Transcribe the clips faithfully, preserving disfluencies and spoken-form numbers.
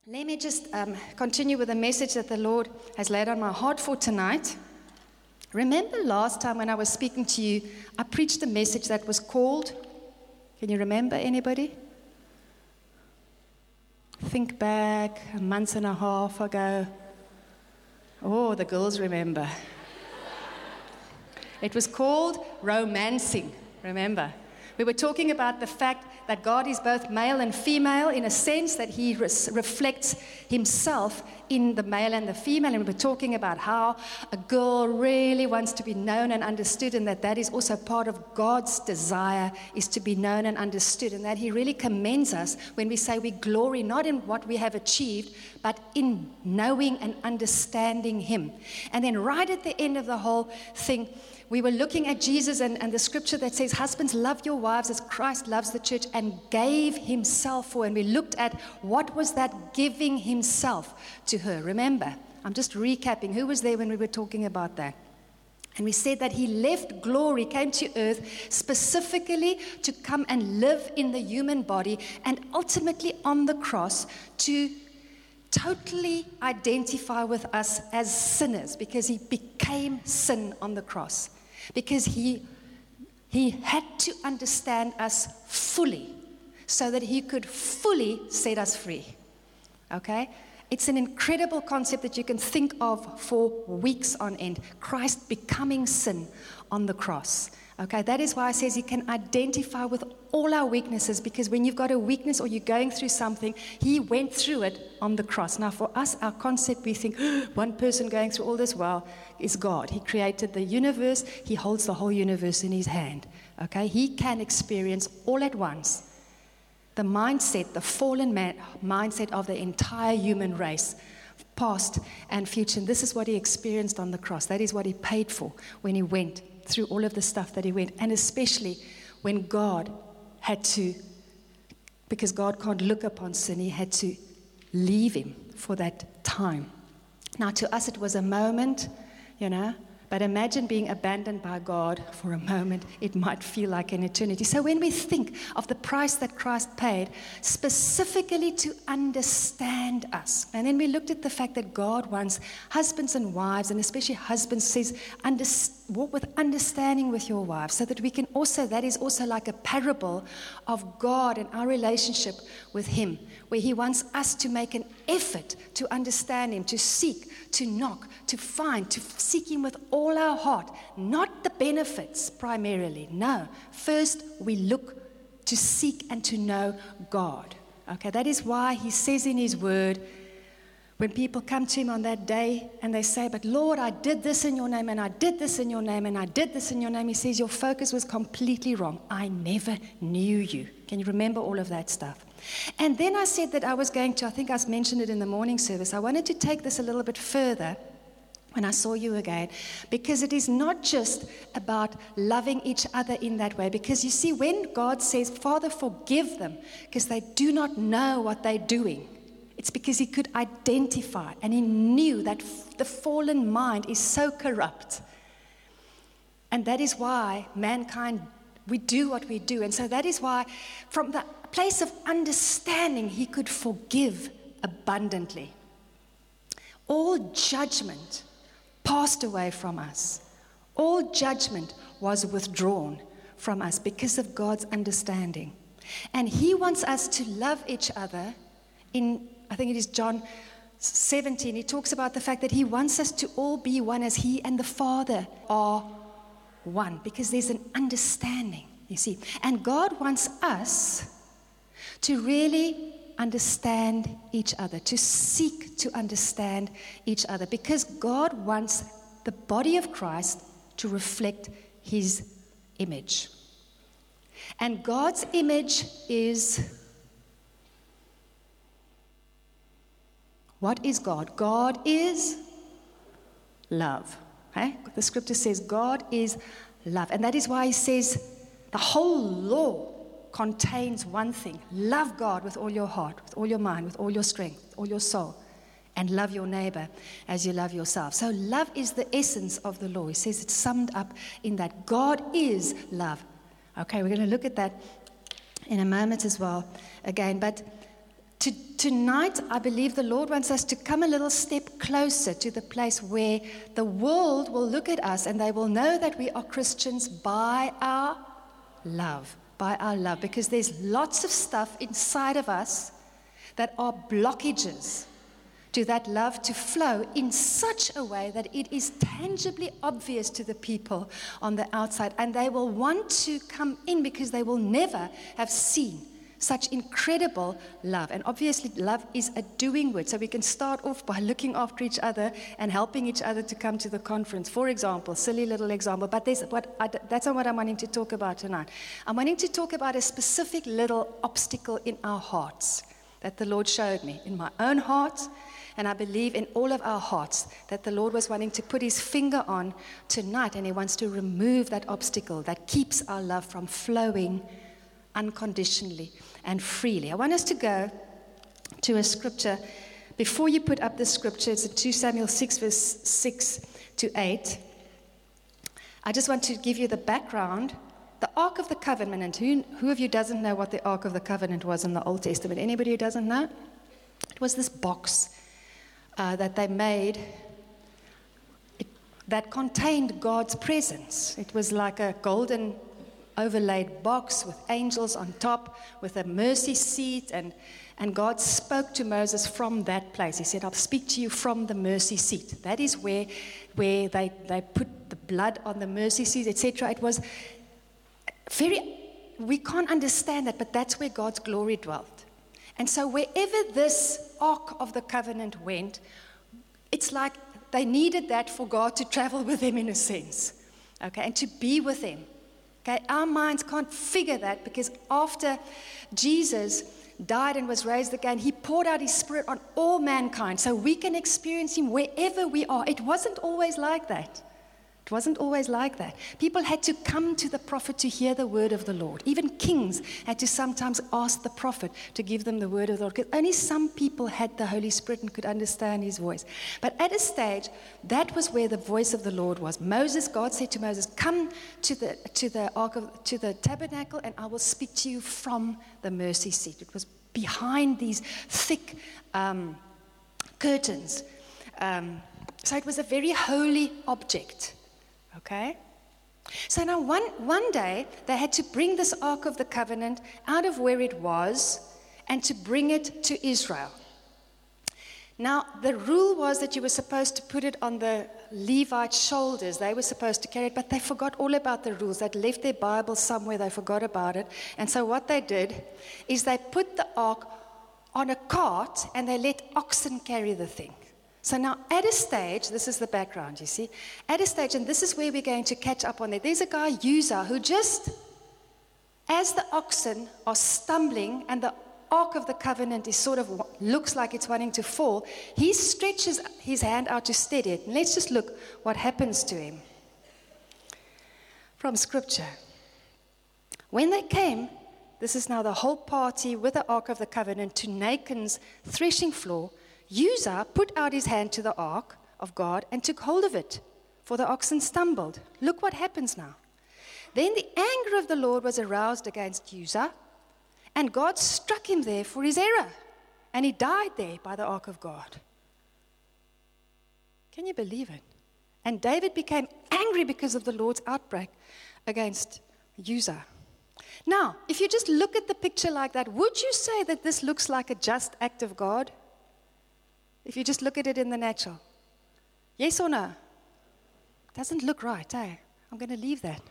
Let me just um, continue with the message that the Lord has laid on my heart for tonight. Remember last time when I was speaking to you, I preached a message that was called, can you remember anybody? Think back a month and a half ago. Oh, the girls remember. It was called Romancing, remember? We were talking about the fact that God is both male and female in a sense that he res- reflects himself in the male and the female. And we were talking about how a girl really wants to be known and understood, and that that is also part of God's desire, is to be known and understood. And that he really commends us when we say we glory not in what we have achieved, but in knowing and understanding him. And then right at the end of the whole thing, we were looking at Jesus and, and the scripture that says, husbands, love your wives as Christ loves the church and gave himself for. And we looked at what was that giving himself to her. Remember, I'm just recapping. Who was there when we were talking about that? And we said that he left glory, came to earth specifically to come and live in the human body, and ultimately on the cross to totally identify with us as sinners, because he became sin on the cross. Because he, he had to understand us fully so that he could fully set us free. Okay? It's an incredible concept that you can think of for weeks on end. Christ becoming sin on the cross. Okay, that is why it says he can identify with all our weaknesses, because when you've got a weakness or you're going through something, he went through it on the cross. Now for us, our concept, we think, oh, one person going through all this, well, is God. He created the universe. He holds the whole universe in his hand. Okay, he can experience all at once the mindset, the fallen man, mindset of the entire human race, past and future. And this is what he experienced on the cross. That is what he paid for when he went through all of the stuff that he went, and especially when God had to, because God can't look upon sin, he had to leave him for that time. Now to us it was a moment, you know, but imagine being abandoned by God for a moment. It might feel like an eternity. So when we think of the price that Christ paid, specifically to understand us, and then we looked at the fact that God wants husbands and wives, and especially husbands, says, under, walk with understanding with your wives, so that we can also, that is also like a parable of God and our relationship with him, where he wants us to make an effort to understand him, to seek, to knock, to find, to seek him with all our heart. Not the benefits primarily, no. First, we look to seek and to know God. Okay, that is why he says in his word, when people come to him on that day and they say, but Lord, I did this in your name, and I did this in your name, and I did this in your name, he says, your focus was completely wrong. I never knew you. Can you remember all of that stuff? And then I said that I was going to, I think I mentioned it in the morning service, I wanted to take this a little bit further when I saw you again, because it is not just about loving each other in that way. Because you see, when God says, Father, forgive them, because they do not know what they're doing, it's because he could identify, and he knew that f- the fallen mind is so corrupt. And that is why mankind, we do what we do. And so that is why, from the place of understanding, he could forgive abundantly. All judgment passed away from us. All judgment was withdrawn from us because of God's understanding. And he wants us to love each other. In, I think it is John seventeen, he talks about the fact that he wants us to all be one as he and the Father are one, because there's an understanding, you see. And God wants us to really understand each other, to seek to understand each other, because God wants the body of Christ to reflect his image. And God's image is, what is God? God is love. Okay? The scripture says God is love. And that is why he says the whole law contains one thing: love God with all your heart, with all your mind, with all your strength, with all your soul, and love your neighbor as you love yourself. So love is the essence of the law. He says it's summed up in that God is love. Okay, we're going to look at that in a moment as well again, but To, tonight, I believe the Lord wants us to come a little step closer to the place where the world will look at us and they will know that we are Christians by our love, by our love, because there's lots of stuff inside of us that are blockages to that love to flow in such a way that it is tangibly obvious to the people on the outside, and they will want to come in because they will never have seen such incredible love. And obviously love is a doing word, so we can start off by looking after each other and helping each other to come to the conference. For example, silly little example, but there's what I, that's not what I'm wanting to talk about tonight. I'm wanting to talk about a specific little obstacle in our hearts that the Lord showed me, in my own heart, and I believe in all of our hearts, that the Lord was wanting to put his finger on tonight, and he wants to remove that obstacle that keeps our love from flowing unconditionally and freely. I want us to go to a scripture. Before you put up the scripture, it's in Second Samuel six, verse six to eight. I just want to give you the background. The Ark of the Covenant. Who, who of you doesn't know what the Ark of the Covenant was in the Old Testament? Anybody who doesn't know? It was this box uh, that they made it, that contained God's presence. It was like a golden overlaid box with angels on top, with a mercy seat, and, and God spoke to Moses from that place. He said, I'll speak to you from the mercy seat. That is where, where they, they put the blood on the mercy seat, et cetera. It was very, we can't understand that, but that's where God's glory dwelt. And so wherever this Ark of the Covenant went, it's like they needed that for God to travel with them in a sense, okay, and to be with them. Okay, our minds can't figure that, because after Jesus died and was raised again, he poured out his Spirit on all mankind so we can experience him wherever we are. It wasn't always like that. It wasn't always like that. People had to come to the prophet to hear the word of the Lord. Even kings had to sometimes ask the prophet to give them the word of the Lord, because only some people had the Holy Spirit and could understand his voice. But at a stage, that was where the voice of the Lord was. Moses, God said to Moses, come to the to the ark of, to the tabernacle, and I will speak to you from the mercy seat. It was behind these thick um, curtains. Um, so it was a very holy object. Okay? So now one, one day, they had to bring this Ark of the Covenant out of where it was and to bring it to Israel. Now, the rule was that you were supposed to put it on the Levite shoulders. They were supposed to carry it, but they forgot all about the rules. They'd left their Bible somewhere. They forgot about it. And so what they did is they put the Ark on a cart and they let oxen carry the thing. So now, at a stage, this is the background, you see. At a stage, and this is where we're going to catch up on it. There's a guy, Uzzah, who just, as the oxen are stumbling and the Ark of the Covenant is sort of, looks like it's wanting to fall, he stretches his hand out to steady it. And let's just look what happens to him. From Scripture. When they came, this is now the whole party with the Ark of the Covenant, to Nachon's threshing floor, Uzzah put out his hand to the ark of God and took hold of it, for the oxen stumbled. Look what happens now. Then the anger of the Lord was aroused against Uzzah, and God struck him there for his error, and he died there by the ark of God. Can you believe it? And David became angry because of the Lord's outbreak against Uzzah. Now, if you just look at the picture like that, would you say that this looks like a just act of God? If you just look at it in the natural. Yes or no? Doesn't look right, eh? I'm going to leave that.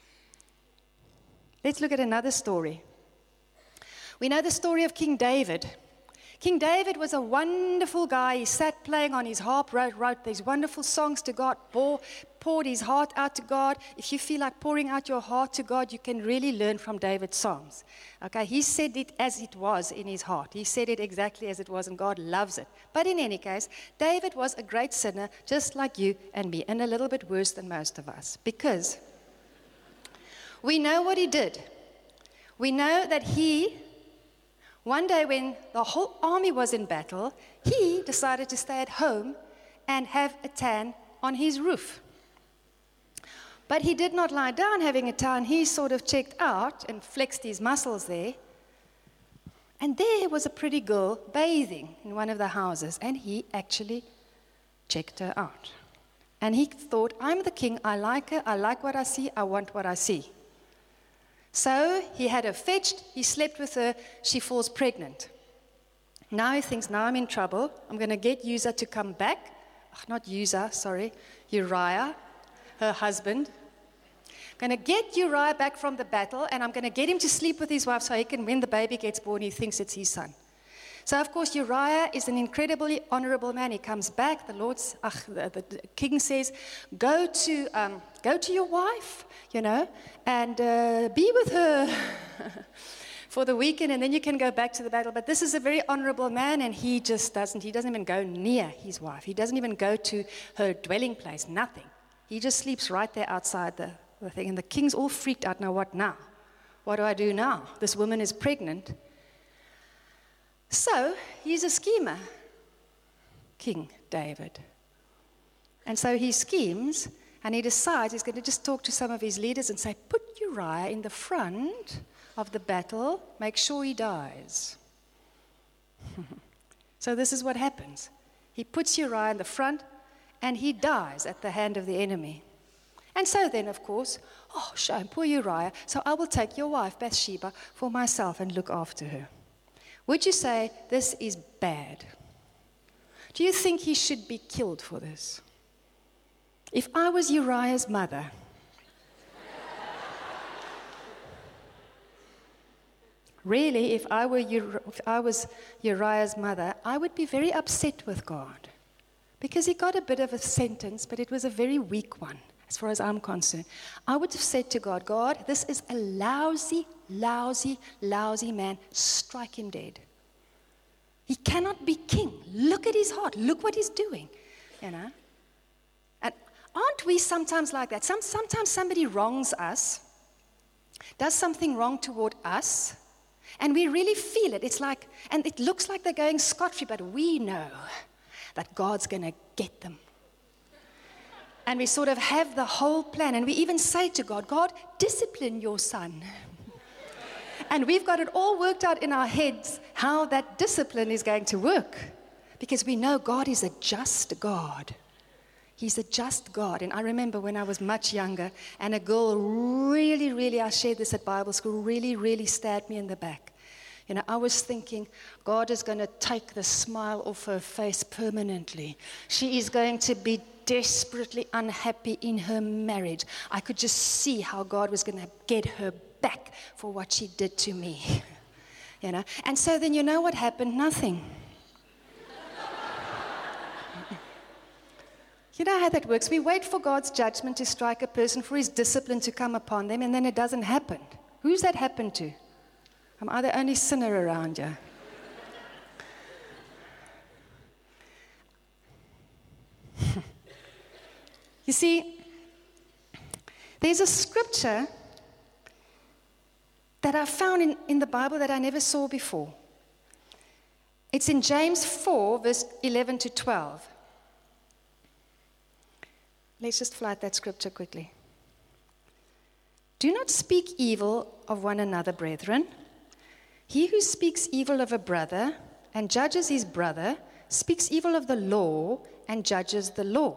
Let's look at another story. We know the story of King David. King David was a wonderful guy. He sat playing on his harp, wrote, wrote these wonderful songs to God, bore, poured his heart out to God. If you feel like pouring out your heart to God, you can really learn from David's songs. Okay, he said it as it was in his heart. He said it exactly as it was, and God loves it. But in any case, David was a great sinner, just like you and me, and a little bit worse than most of us, because we know what he did. We know that he... One day when the whole army was in battle, he decided to stay at home and have a tan on his roof. But he did not lie down having a tan. He sort of checked out and flexed his muscles there. And there was a pretty girl bathing in one of the houses, and he actually checked her out. And he thought, I'm the king, I like her, I like what I see, I want what I see. So he had her fetched, he slept with her, she falls pregnant. Now he thinks, now I'm in trouble, I'm going to get Uzzah to come back. Oh, not Uzzah, sorry, Uriah, her husband. I'm going to get Uriah back from the battle, and I'm going to get him to sleep with his wife so he can, when the baby gets born, he thinks it's his son. So, of course, Uriah is an incredibly honorable man. He comes back. The Lord's, ach, the, the, the king says, go to, um, go to your wife, you know, and uh, be with her for the weekend, and then you can go back to the battle. But this is a very honorable man, and he just doesn't. He doesn't even go near his wife. He doesn't even go to her dwelling place, nothing. He just sleeps right there outside the, the thing. And the king's all freaked out. Now, what now? What do I do now? This woman is pregnant. So, he's a schemer, King David. And so he schemes, and he decides he's going to just talk to some of his leaders and say, put Uriah in the front of the battle, make sure he dies. So this is what happens. He puts Uriah in the front, and he dies at the hand of the enemy. And so then, of course, oh, shame, poor Uriah, so I will take your wife, Bathsheba, for myself and look after her. Would you say this is bad? Do you think he should be killed for this? If I was Uriah's mother, really, if I were Uri- if I was Uriah's mother, I would be very upset with God because he got a bit of a sentence, but it was a very weak one. As far as I'm concerned, I would have said to God, God, this is a lousy, lousy, lousy man. Strike him dead. He cannot be king. Look at his heart. Look what he's doing. You know? And aren't we sometimes like that? Some, sometimes somebody wrongs us, does something wrong toward us, and we really feel it. It's like, and it looks like they're going scot-free, but we know that God's going to get them. And we sort of have the whole plan. And we even say to God, God, discipline your son. And we've got it all worked out in our heads how that discipline is going to work. Because we know God is a just God. He's a just God. And I remember when I was much younger, and a girl really, really, I shared this at Bible school, really, really stabbed me in the back. You know, I was thinking, God is going to take the smile off her face permanently. She is going to be desperately unhappy in her marriage. I could just see how God was going to get her back for what she did to me. You know, and so then you know what happened? Nothing. You know how that works? We wait for God's judgment to strike a person, for his discipline to come upon them, and then it doesn't happen. Who's that happened to? Am I the only sinner around you? You see, there's a scripture that I found in, in the Bible that I never saw before. It's in James four, verse eleven to twelve. Let's just fly that scripture quickly. Do not speak evil of one another, brethren. He who speaks evil of a brother and judges his brother speaks evil of the law and judges the law.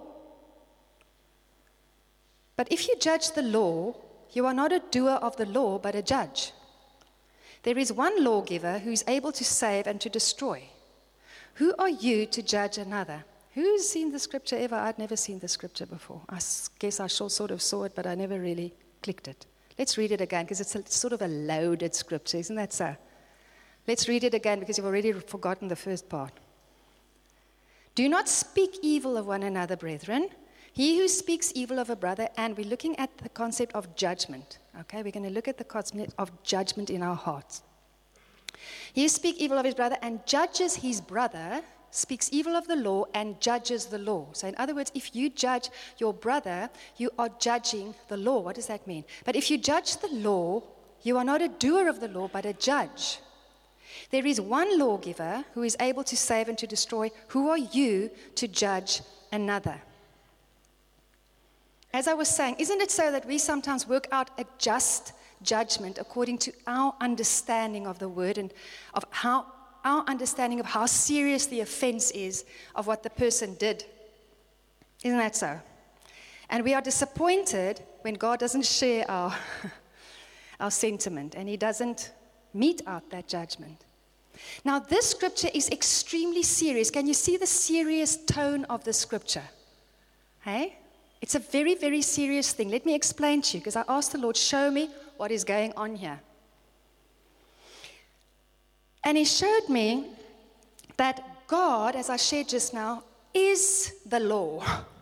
But if you judge the law, you are not a doer of the law, but a judge. There is one lawgiver who is able to save and to destroy. Who are you to judge another? Who's seen the scripture ever? I'd never seen the scripture before. I guess I sort of saw it, but I never really clicked it. Let's read it again, because it's, a, it's sort of a loaded scripture, isn't that so? Let's read it again, because you've already forgotten the first part. Do not speak evil of one another, brethren. He who speaks evil of a brother, and we're looking at the concept of judgment. Okay, we're going to look at the concept of judgment in our hearts. He who speaks evil of his brother and judges his brother speaks evil of the law and judges the law. So in other words, if you judge your brother, you are judging the law. What does that mean? But if you judge the law, you are not a doer of the law, but a judge. There is one lawgiver who is able to save and to destroy. Who are you to judge another? As I was saying, isn't it so that we sometimes work out a just judgment according to our understanding of the word and of how our understanding of how serious the offense is of what the person did. Isn't that so? And we are disappointed when God doesn't share our, our sentiment and he doesn't mete out that judgment. Now, this scripture is extremely serious. Can you see the serious tone of the scripture? Hey? It's a very, very serious thing. Let me explain to you, because I asked the Lord, show me what is going on here. And he showed me that God, as I shared just now, is the law.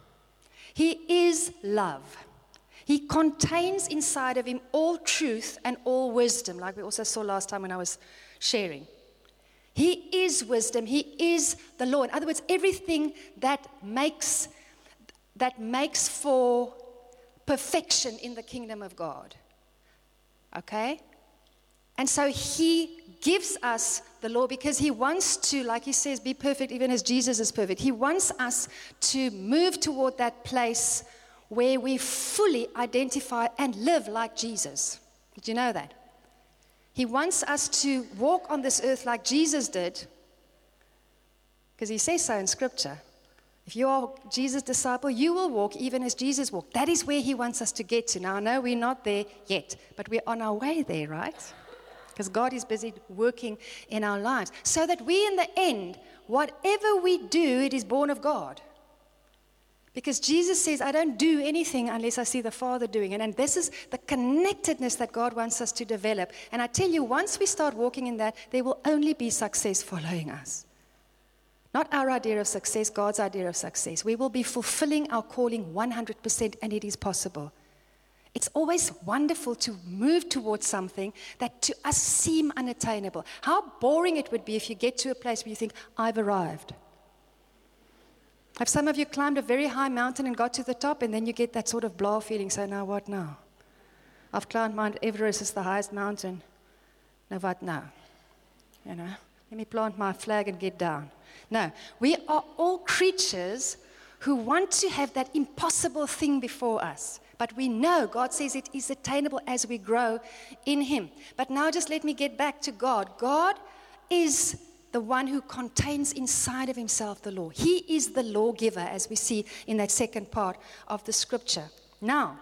He is love. He contains inside of him all truth and all wisdom, like we also saw last time when I was sharing. He is wisdom. He is the law. In other words, everything that makes that makes for perfection in the kingdom of God. Okay? And so he gives us the law because he wants to, like he says, be perfect even as Jesus is perfect. He wants us to move toward that place where we fully identify and live like Jesus. Did you know that? He wants us to walk on this earth like Jesus did, because he says so in Scripture. If you are Jesus' disciple, you will walk even as Jesus walked. That is where he wants us to get to. Now, I know we're not there yet, but we're on our way there, right? Because God is busy working in our lives. So that we, in the end, whatever we do, it is born of God. Because Jesus says, I don't do anything unless I see the Father doing it. And this is the connectedness that God wants us to develop. And I tell you, once we start walking in that, there will only be success following us. Not our idea of success, God's idea of success. We will be fulfilling our calling one hundred percent, and it is possible. It's always wonderful to move towards something that to us seem unattainable. How boring it would be if you get to a place where you think, I've arrived. Have some of you climbed a very high mountain and got to the top, and then you get that sort of blah feeling, so now what now? I've climbed Mount Everest, it's the highest mountain. Now what now? You know, let me plant my flag and get down. No, we are all creatures who want to have that impossible thing before us. But we know God says it is attainable as we grow in him. But now just let me get back to God. God is the one who contains inside of himself the law. He is the lawgiver, as we see in that second part of the scripture. Now,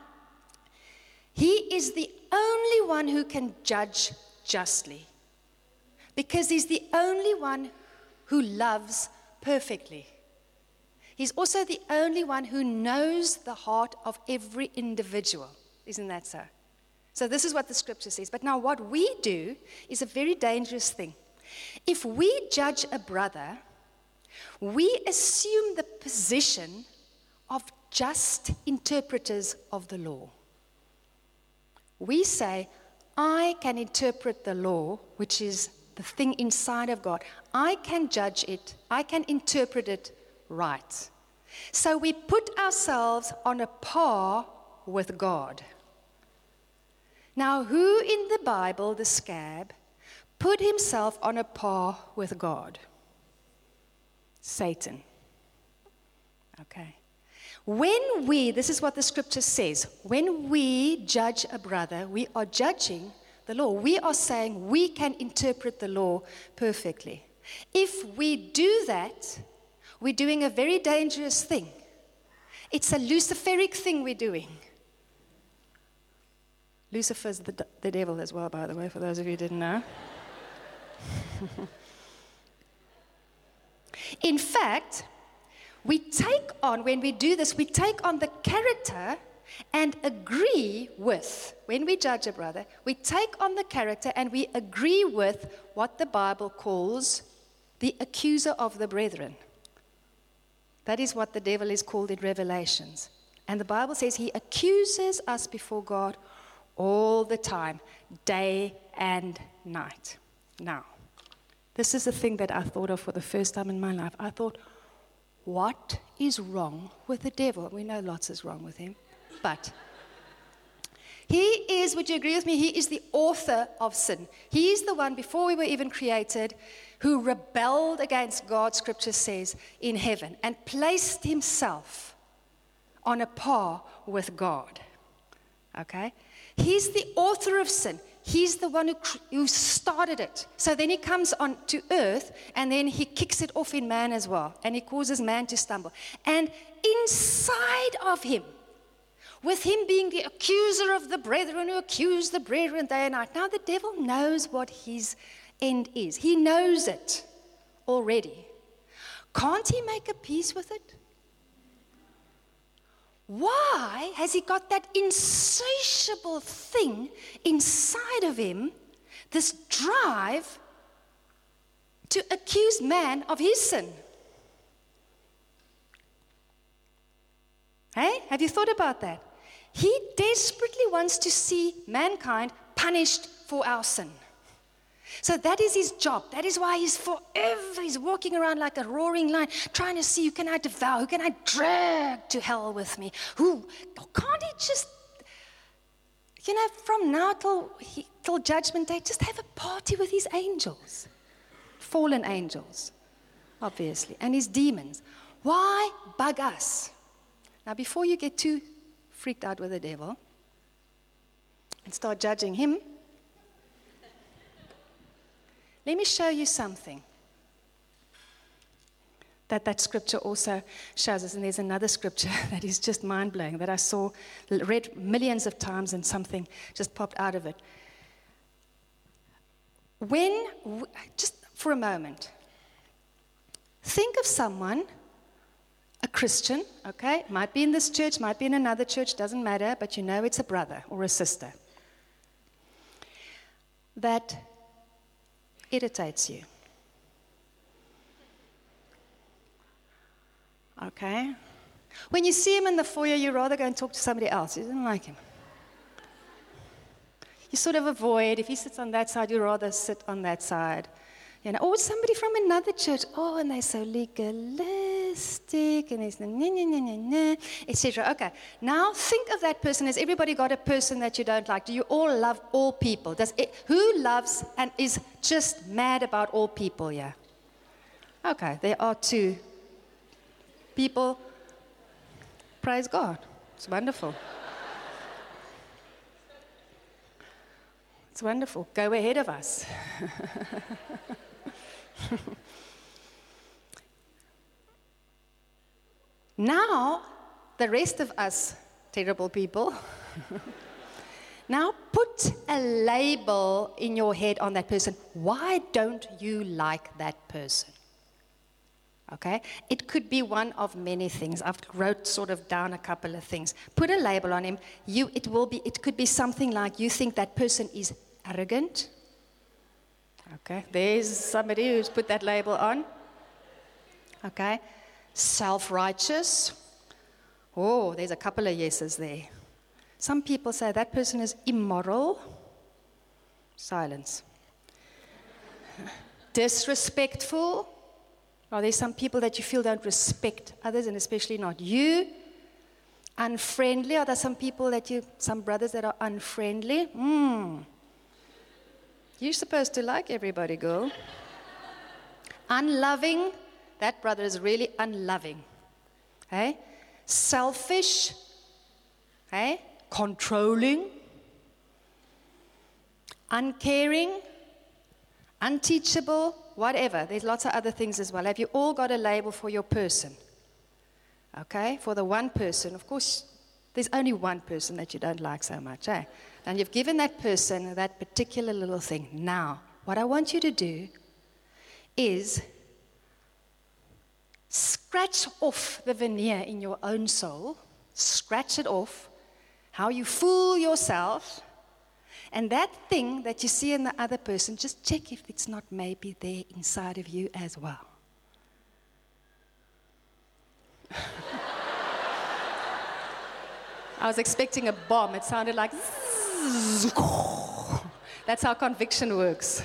he is the only one who can judge justly, because he's the only one who loves perfectly. He's also the only one who knows the heart of every individual. Isn't that so? So this is what the scripture says. But now what we do is a very dangerous thing. If we judge a brother, we assume the position of just interpreters of the law. We say, I can interpret the law, which is the thing inside of God. I can judge it. I can interpret it right. So we put ourselves on a par with God. Now, who in the Bible, the scab, put himself on a par with God? Satan. Okay. When we, this is what the scripture says, when we judge a brother, we are judging the law. We are saying we can interpret the law perfectly. If we do that, we're doing a very dangerous thing. It's a Luciferic thing we're doing. Lucifer's the, the devil as well, by the way, for those of you who didn't know. In fact, we take on, when we do this, we take on the character and agree with, when we judge a brother, we take on the character and we agree with what the Bible calls the accuser of the brethren. That is what the devil is called in Revelations. And the Bible says he accuses us before God all the time, day and night. Now, this is the thing that I thought of for the first time in my life. I thought, what is wrong with the devil? We know lots is wrong with him. But he is, would you agree with me, he is the author of sin. He is the one, before we were even created, who rebelled against God, scripture says, in heaven, and placed himself on a par with God. Okay? He's the author of sin. He's the one who, who started it. So then he comes on to earth, and then he kicks it off in man as well, and he causes man to stumble. And inside of him, with him being the accuser of the brethren who accuse the brethren day and night, now the devil knows what his end is. He knows it already. Can't he make a peace with it? Why has he got that insatiable thing inside of him, this drive to accuse man of his sin? Hey, have you thought about that? He desperately wants to see mankind punished for our sin. So that is his job. That is why he's forever, he's walking around like a roaring lion, trying to see who can I devour, who can I drag to hell with me. Who, can't he just, you know, from now till, he, till judgment day, just have a party with his angels. Fallen angels, obviously, and his demons. Why bug us? Now, before you get too freaked out with the devil and start judging him, let me show you something that that scripture also shows us. And there's another scripture that is just mind-blowing that I saw, read millions of times, and something just popped out of it. When, just for a moment, think of someone, a Christian, okay? Might be in this church, might be in another church, doesn't matter, but you know it's a brother or a sister that irritates you. Okay? When you see him in the foyer, you rather go and talk to somebody else. You don't like him. You sort of avoid. If he sits on that side, you rather sit on that side. You know, or somebody from another church. Oh, and they're so legalistic, and there's et cetera. Okay, now think of that person. Has everybody got a person that you don't like? Do you all love all people? Does it, who loves and is just mad about all people? Yeah. Okay, there are two people. Praise God. It's wonderful. It's wonderful. Go ahead of us. Now, the rest of us terrible people, now put a label in your head on that person. Why don't you like that person? Okay? It could be one of many things. I've wrote sort of down a couple of things. Put a label on him. You, it will be. It could be something like you think that person is arrogant. Okay, there's somebody who's put that label on. Okay, self-righteous. Oh, there's a couple of yeses there. Some people say that person is immoral. Silence. Disrespectful. Are there some people that you feel don't respect others, and especially not you? Unfriendly. Are there some people that you, some brothers that are unfriendly? Hmm. You're supposed to like everybody, girl. Unloving. That brother is really unloving. Okay? Selfish. Okay? Controlling. Uncaring. Unteachable. Whatever. There's lots of other things as well. Have you all got a label for your person? Okay? For the one person. Of course, there's only one person that you don't like so much, eh? And you've given that person that particular little thing. Now, what I want you to do is scratch off the veneer in your own soul. Scratch it off. How you fool yourself. And that thing that you see in the other person, just check if it's not maybe there inside of you as well. I was expecting a bomb. It sounded like zzz. That's how conviction works.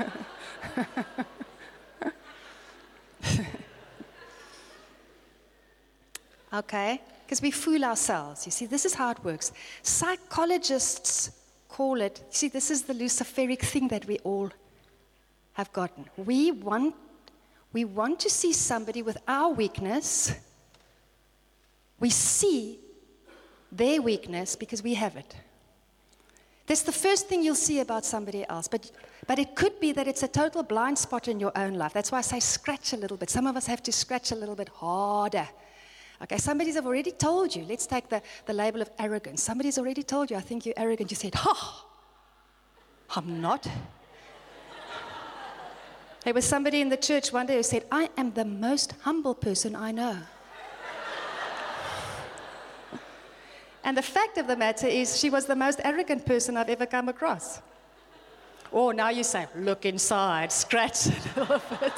Okay? Because we fool ourselves. You see, this is how it works. Psychologists call it, you see, this is the Luciferic thing that we all have gotten. We want, we want to see somebody with our weakness. We see their weakness because we have it. That's the first thing you'll see about somebody else. But, but it could be that it's a total blind spot in your own life. That's why I say scratch a little bit. Some of us have to scratch a little bit harder. Okay, somebody's have already told you. Let's take the, the label of arrogance. Somebody's already told you, I think you're arrogant. You said, ha, I'm not. There was somebody in the church one day who said, I am the most humble person I know. And the fact of the matter is, she was the most arrogant person I've ever come across. Or now you say, look inside, scratch it a little bit.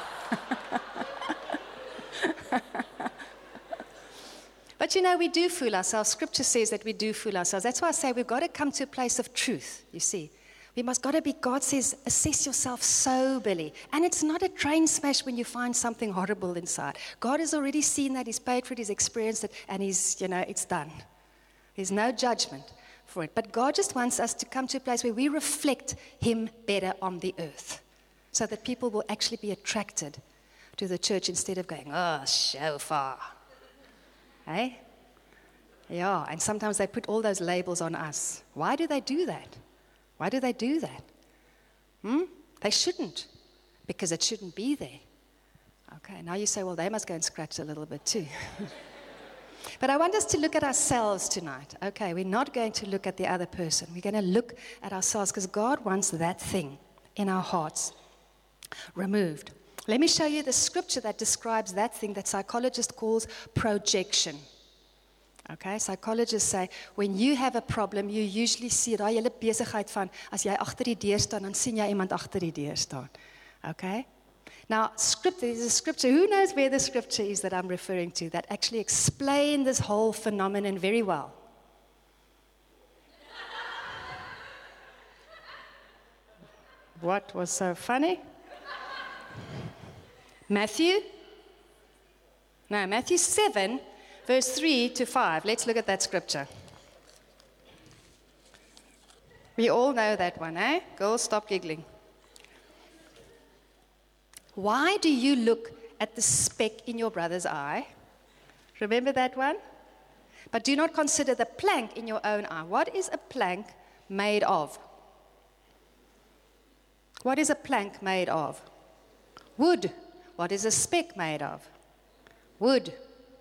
But you know, we do fool ourselves. Scripture says that we do fool ourselves. That's why I say we've got to come to a place of truth, you see. We must got to be, God says, assess yourself soberly. And it's not a train smash when you find something horrible inside. God has already seen that, He's paid for it, He's experienced it, and He's, you know, it's done. There's no judgment for it. But God just wants us to come to a place where we reflect Him better on the earth, so that people will actually be attracted to the church instead of going, oh, shofar. Hey? Yeah, and sometimes they put all those labels on us. Why do they do that? Why do they do that? Hmm? They shouldn't, because it shouldn't be there. Okay, now you say, well, they must go and scratch a little bit too. But I want us to look at ourselves tonight. Okay, we're not going to look at the other person. We're going to look at ourselves, because God wants that thing in our hearts removed. Let me show you the scripture that describes that thing that psychologists calls projection. Okay, psychologists say, when you have a problem, you usually see daai hele besigheid van, as jy agter die deur staan, dan sien jy iemand agter die deur staan. Okay? Now, scripture, there's a scripture, who knows where the scripture is that I'm referring to, that actually explain this whole phenomenon very well? What was so funny? Matthew? No, Matthew seven, verse three to five. Let's look at that scripture. We all know that one, eh? Girls, stop giggling. Why do you look at the speck in your brother's eye? Remember that one? But do not consider the plank in your own eye. What is a plank made of? What is a plank made of? Wood. What is a speck made of? Wood.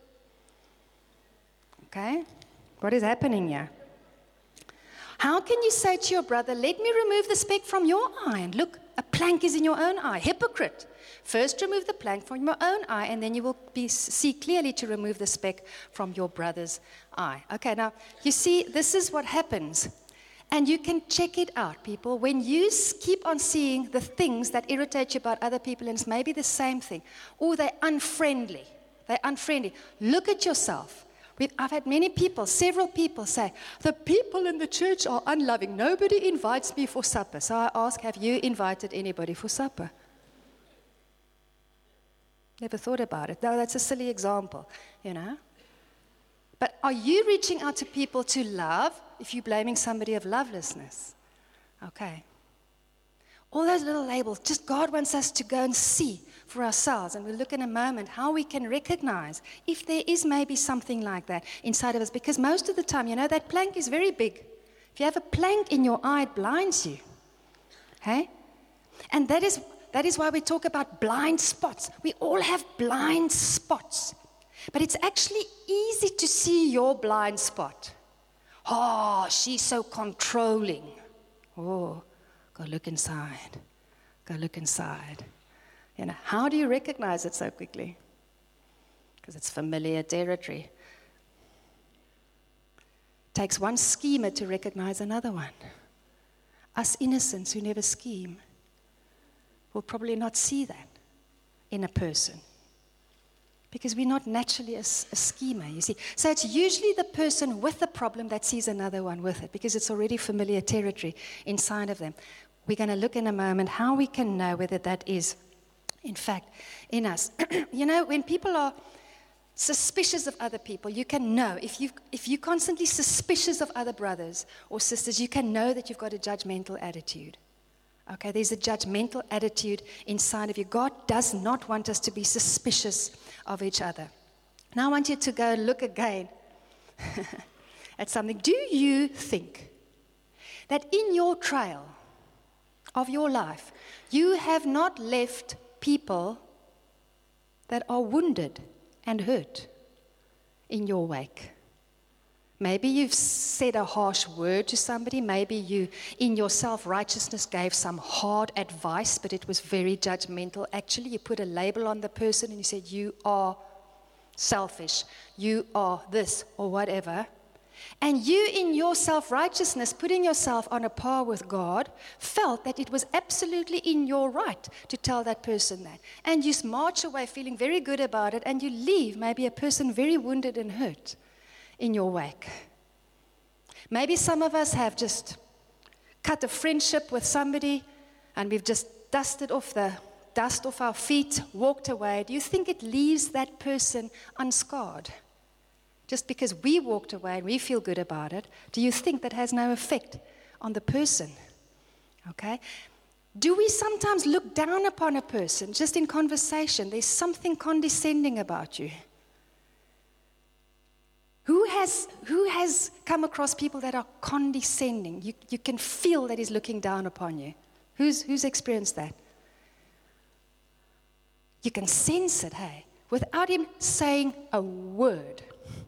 Okay? What is happening here? How can you say to your brother, let me remove the speck from your eye? And look, a plank is in your own eye. Hypocrite. First remove the plank from your own eye, and then you will be, see clearly to remove the speck from your brother's eye. Okay, now, you see, this is what happens. And you can check it out, people. When you keep on seeing the things that irritate you about other people, and it's maybe the same thing, or they're unfriendly, they're unfriendly, look at yourself. We've, I've had many people, several people say, the people in the church are unloving. Nobody invites me for supper. So I ask, have you invited anybody for supper? Never thought about it. No, that's a silly example, you know. But are you reaching out to people to love if you're blaming somebody of lovelessness? Okay. All those little labels, just God wants us to go and see for ourselves. And we'll look in a moment how we can recognize if there is maybe something like that inside of us. Because most of the time, you know, that plank is very big. If you have a plank in your eye, it blinds you. Okay? And that is, that is why we talk about blind spots. We all have blind spots. But it's actually easy to see your blind spot. Oh, she's so controlling. Oh, go look inside. Go look inside. You know, how do you recognize it so quickly? Because it's familiar territory. It takes one schemer to recognize another one. Us innocents who never scheme will probably not see that in a person. Because we're not naturally a, a schemer, you see. So it's usually the person with the problem that sees another one with it, because it's already familiar territory inside of them. We're going to look in a moment how we can know whether that is, in fact, in us. You know, when people are suspicious of other people, you can know. If, you, if you're constantly suspicious of other brothers or sisters, you can know that you've got a judgmental attitude. Okay, there's a judgmental attitude inside of you. God does not want us to be suspicious of each other. Now I want you to go and look again at something. Do you think that in your trail of your life, you have not left people that are wounded and hurt in your wake. Maybe you've said a harsh word to somebody. Maybe you, in your self-righteousness, gave some hard advice, but it was very judgmental. Actually, you put a label on the person and you said, you are selfish, you are this, or whatever. And you, in your self-righteousness, putting yourself on a par with God, felt that it was absolutely in your right to tell that person that. And you march away feeling very good about it, and you leave maybe a person very wounded and hurt in your wake. Maybe some of us have just cut a friendship with somebody, and we've just dusted off the dust off our feet, walked away. Do you think it leaves that person unscarred? Just because we walked away and we feel good about it, do you think that has no effect on the person? Okay? Do we sometimes look down upon a person just in conversation? There's something condescending about you. Who has, who has come across people that are condescending? You, you can feel that he's looking down upon you. Who's, who's experienced that? You can sense it, hey, without him saying a word.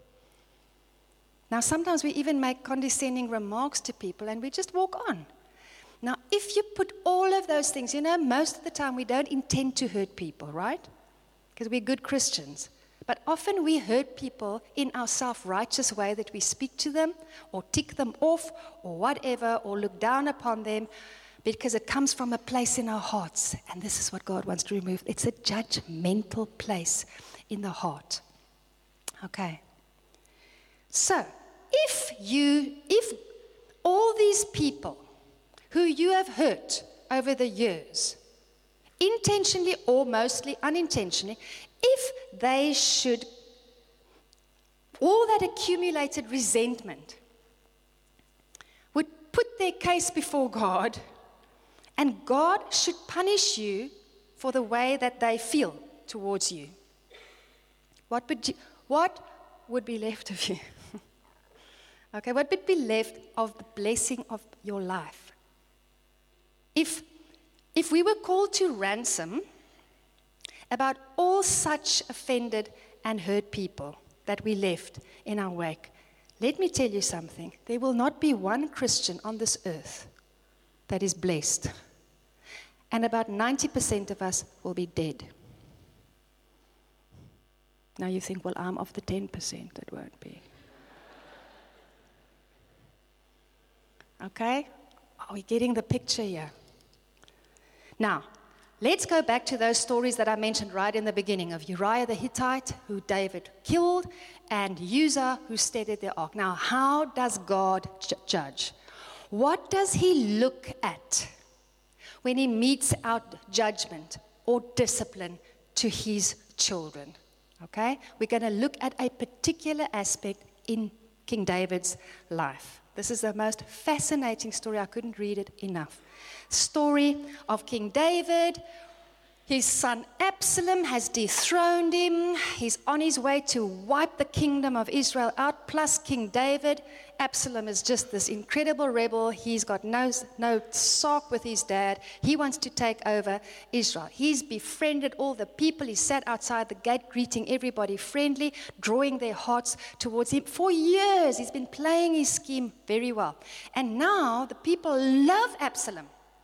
Now, sometimes we even make condescending remarks to people and we just walk on. Now, if you put all of those things, you know, most of the time we don't intend to hurt people, right? Because we're good Christians. But often we hurt people in our self-righteous way that we speak to them or tick them off or whatever or look down upon them because it comes from a place in our hearts. And this is what God wants to remove. It's a judgmental place in the heart. Okay. So, if you, if all these people who you have hurt over the years, intentionally or mostly unintentionally, if they should, all that accumulated resentment would put their case before God, and God should punish you for the way that they feel towards you, what would you, what would be left of you? Okay, what would be left of the blessing of your life? If, if we were called to ransom about all such offended and hurt people that we left in our wake, let me tell you something. There will not be one Christian on this earth that is blessed. And about ninety percent of us will be dead. Now you think, well, I'm of the ten percent that won't be. Okay? Are we getting the picture here? Now, let's go back to those stories that I mentioned right in the beginning of Uriah the Hittite, who David killed, and Uzzah, who steadied the ark. Now, how does God ju- judge? What does he look at when he metes out judgment or discipline to his children? Okay? We're going to look at a particular aspect in King David's life. This is the most fascinating story. I couldn't read it enough. Story of King David. His son Absalom has dethroned him. He's on his way to wipe the kingdom of Israel out, plus King David. Absalom is just this incredible rebel. He's got no, no sock with his dad. He wants to take over Israel. He's befriended all the people. He sat outside the gate greeting everybody friendly, drawing their hearts towards him. For years, he's been playing his scheme very well. And now the people love Absalom.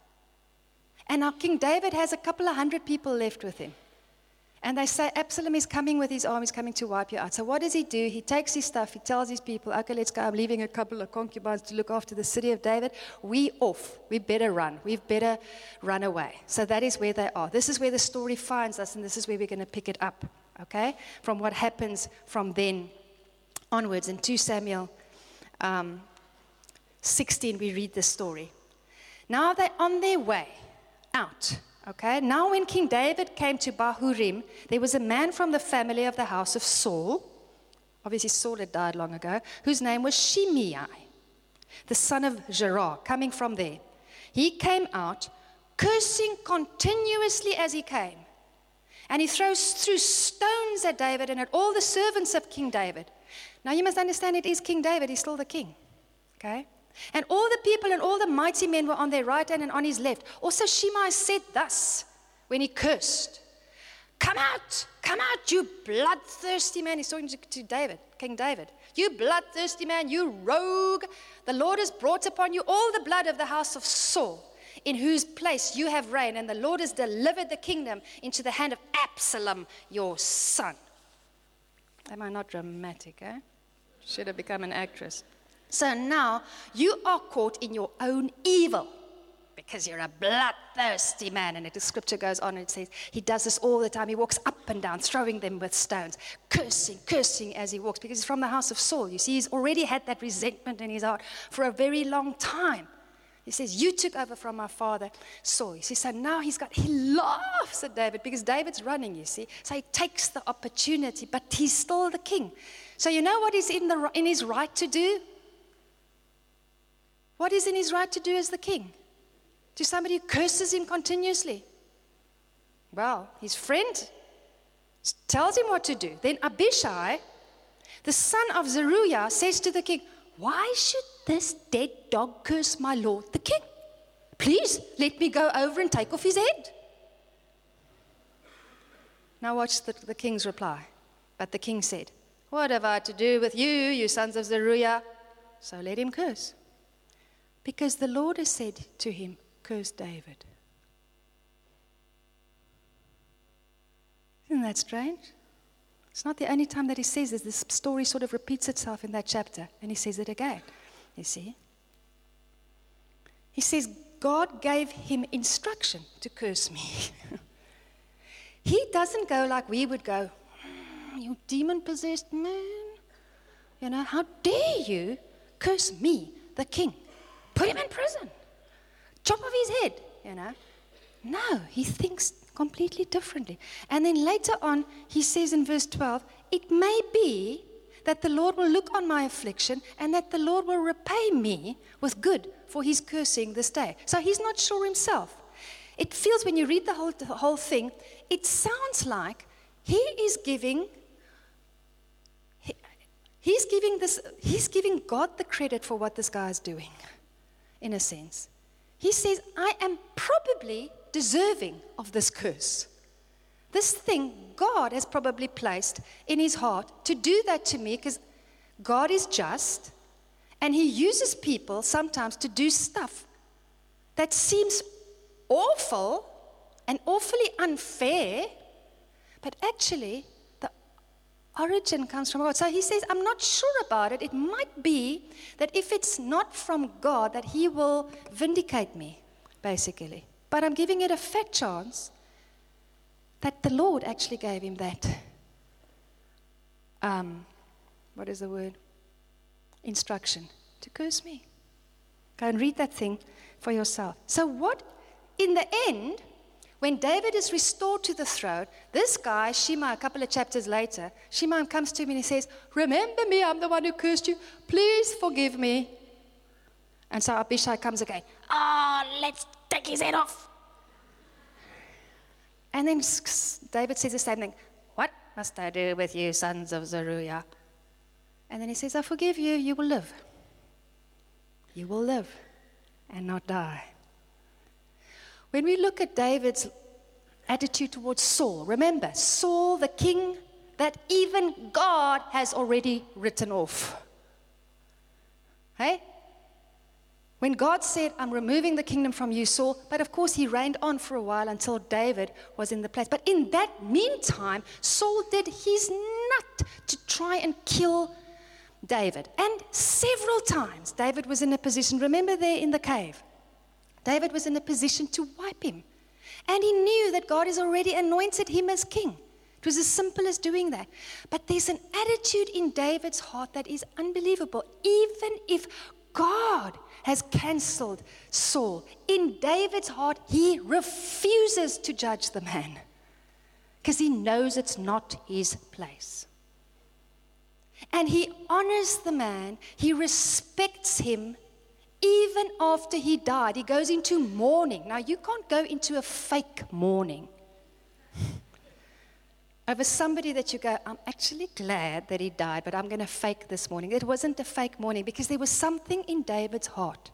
And now King David has a couple of hundred people left with him. And they say, Absalom is coming with his armies, coming to wipe you out. So what does he do? He takes his stuff. He tells his people, okay, let's go. I'm leaving a couple of concubines to look after the city of David. We off. We better run. We've better run away. So that is where they are. This is where the story finds us, and this is where we're going to pick it up, okay, from what happens from then onwards. In Second Samuel um, sixteen, we read this story. Now they're on their way out. Okay, now when King David came to Bahurim, there was a man from the family of the house of Saul, obviously Saul had died long ago, whose name was Shimei, the son of Jerah, coming from there. He came out, cursing continuously as he came. And he throws threw stones at David and at all the servants of King David. Now you must understand, it is King David, he's still the king. Okay? And all the people and all the mighty men were on their right hand and on his left. Also Shimei said thus when he cursed, come out, come out, you bloodthirsty man. He's talking to, to David, King David. You bloodthirsty man, you rogue. The Lord has brought upon you all the blood of the house of Saul, in whose place you have reigned, and the Lord has delivered the kingdom into the hand of Absalom, your son. Am I not dramatic, eh? Should have become an actress. So now you are caught in your own evil, because you're a bloodthirsty man. And the scripture goes on and it says, he does this all the time. He walks up and down, throwing them with stones, cursing, cursing as he walks, because he's from the house of Saul. You see, he's already had that resentment in his heart for a very long time. He says, you took over from my father Saul. You see, so now he's got, he laughs at David, because David's running, you see. So he takes the opportunity, but he's still the king. So you know what is in, the, in his right to do? What is in his right to do as the king? To somebody who curses him continuously? Well, his friend tells him what to do. Then Abishai, the son of Zeruiah, says to the king, why should this dead dog curse my lord the king? Please let me go over and take off his head. Now watch the, the king's reply. But the king said, what have I to do with you, you sons of Zeruiah? So let him curse. Because the Lord has said to him, curse David. Isn't that strange? It's not the only time that he says this. This story sort of repeats itself in that chapter. And he says it again. You see? He says, God gave him instruction to curse me. He doesn't go like we would go, mm, you demon-possessed man. You know, how dare you curse me, the king? Put him in prison. Chop off his head, you know. No, he thinks completely differently. And then later on, he says in verse twelve, it may be that the Lord will look on my affliction and that the Lord will repay me with good for his cursing this day. So he's not sure himself. It feels, when you read the whole, the whole thing, it sounds like he is giving, he, he's giving this, he's giving God the credit for what this guy is doing, in a sense. He says, I am probably deserving of this curse. This thing God has probably placed in his heart to do that to me, because God is just, and he uses people sometimes to do stuff that seems awful and awfully unfair, but actually the origin comes from God. So he says, I'm not sure about it. It might be that if it's not from God, that he will vindicate me, basically. But I'm giving it a fat chance that the Lord actually gave him that, um, what is the word? Instruction to curse me. Go and read that thing for yourself. So what, in the end, when David is restored to the throne, this guy, Shimei, a couple of chapters later, Shimei comes to him and he says, remember me, I'm the one who cursed you. Please forgive me. And so Abishai comes again. Ah, oh, let's take his head off. And then David says the same thing. What must I do with you, sons of Zeruiah? And then he says, I forgive you, you will live. You will live and not die. When we look at David's attitude towards Saul, remember, Saul, the king that even God has already written off. Hey? When God said, I'm removing the kingdom from you, Saul, but of course he reigned on for a while until David was in the place. But in that meantime, Saul did his nut to try and kill David. And several times David was in a position, remember there in the cave, David was in a position to wipe him. And he knew that God has already anointed him as king. It was as simple as doing that. But there's an attitude in David's heart that is unbelievable. Even if God has cancelled Saul, in David's heart, he refuses to judge the man because he knows it's not his place. And he honors the man, he respects him even after he died. He goes into mourning. Now, you can't go into a fake mourning. over somebody that you go, I'm actually glad that he died, but I'm going to fake this mourning. It wasn't a fake mourning because there was something in David's heart.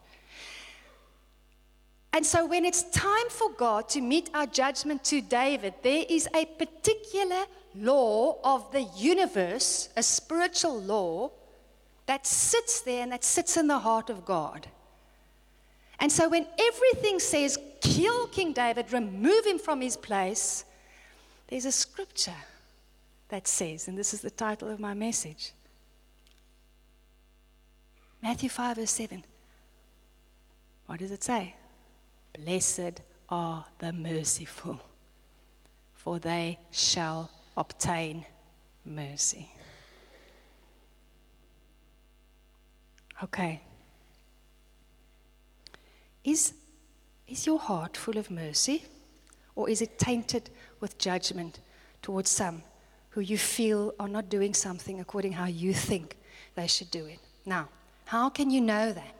And so when it's time for God to meet our judgment to David, there is a particular law of the universe, a spiritual law, that sits there and that sits in the heart of God. And so when everything says, kill King David, remove him from his place, there's a scripture that says, and this is the title of my message, Matthew five verse seven. What does it say? Blessed are the merciful, for they shall obtain mercy. Okay. Is, is your heart full of mercy, or is it tainted with judgment towards some who you feel are not doing something according how you think they should do it? Now, how can you know that?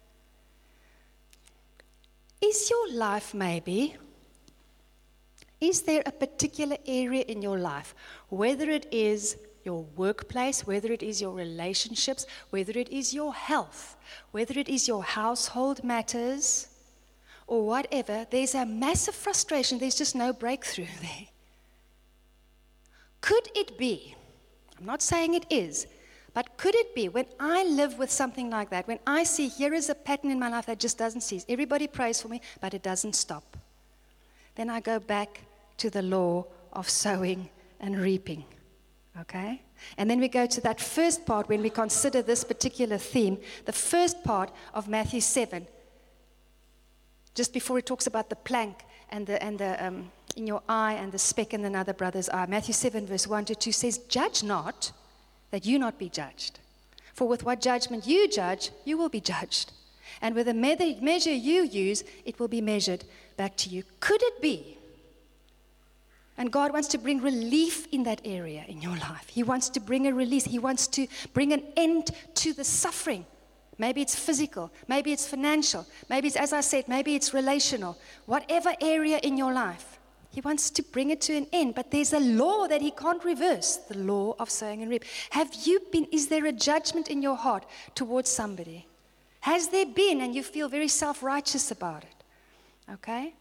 Is your life maybe, is there a particular area in your life, whether it is your workplace, whether it is your relationships, whether it is your health, whether it is your household matters, or whatever, there's a massive frustration, there's just no breakthrough there. Could it be, I'm not saying it is, but could it be when I live with something like that, when I see here is a pattern in my life that just doesn't cease, everybody prays for me, but it doesn't stop, then I go back to the law of sowing and reaping. Okay? And then we go to that first part when we consider this particular theme, the first part of Matthew seven, just before it talks about the plank and the, and the um, in your eye and the speck in another brother's eye. Matthew seven verse one to two says, judge not, that you not be judged. For with what judgment you judge, you will be judged. And with the me- measure you use, it will be measured back to you. Could it be? And God wants to bring relief in that area in your life. He wants to bring a release. He wants to bring an end to the suffering. Maybe it's physical. Maybe it's financial. Maybe it's, as I said, maybe it's relational. Whatever area in your life, He wants to bring it to an end. But there's a law that He can't reverse, the law of sowing and reap. Have you been, is there a judgment in your heart towards somebody? Has there been, and you feel very self-righteous about it? Okay?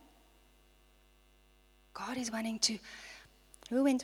God is wanting to, who went,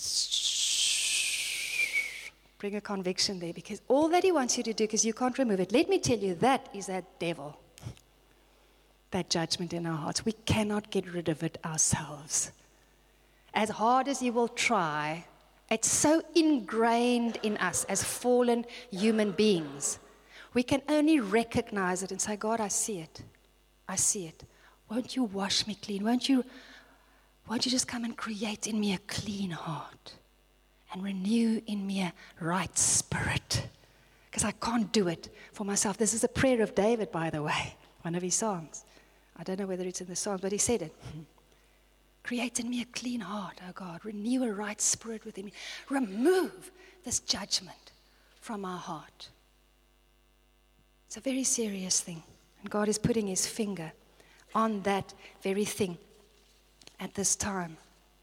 bring a conviction there, because all that He wants you to do, because you can't remove it, let me tell you, that is that devil, that judgment in our hearts. We cannot get rid of it ourselves. As hard as you will try, it's so ingrained in us as fallen human beings. We can only recognize it and say, God, I see it. I see it. Won't you wash me clean? Won't you Won't you just come and create in me a clean heart and renew in me a right spirit? Because I can't do it for myself. This is a prayer of David, by the way, one of his songs. I don't know whether it's in the Psalms, but he said it. Create in me a clean heart, oh God. Renew a right spirit within me. Remove this judgment from our heart. It's a very serious thing. And God is putting His finger on that very thing at this time.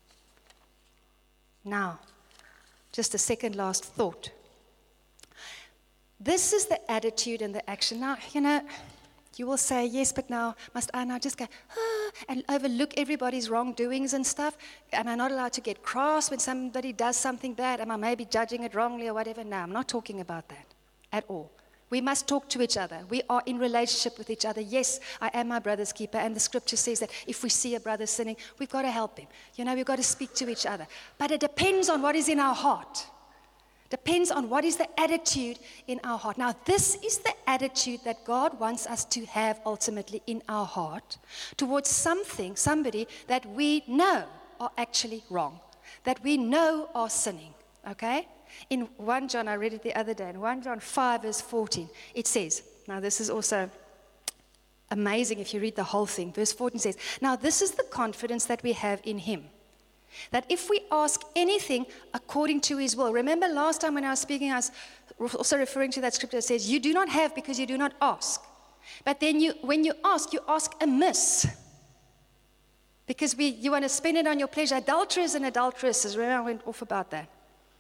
Now, just a second last thought. This is the attitude and the action. Now, you know, you will say, yes, but now, must I now just go, ah, and overlook everybody's wrongdoings and stuff? Am I not allowed to get cross when somebody does something bad? Am I maybe judging it wrongly or whatever? No, I'm not talking about that at all. We must talk to each other. We are in relationship with each other. Yes, I am my brother's keeper, and the scripture says that if we see a brother sinning, we've got to help him. You know, we've got to speak to each other. But it depends on what is in our heart. Depends on what is the attitude in our heart. Now, this is the attitude that God wants us to have ultimately in our heart towards something, somebody that we know are actually wrong, that we know are sinning, okay? In First John, I read it the other day, in First John five verse fourteen, it says, now this is also amazing if you read the whole thing. Verse fourteen says, now this is the confidence that we have in Him, that if we ask anything according to His will. Remember last time when I was speaking, I was also referring to that scripture that says, you do not have because you do not ask. But then you, when you ask, you ask amiss, Because we, you want to spend it on your pleasure. Adulterers and adulteresses. Remember, I went off about that.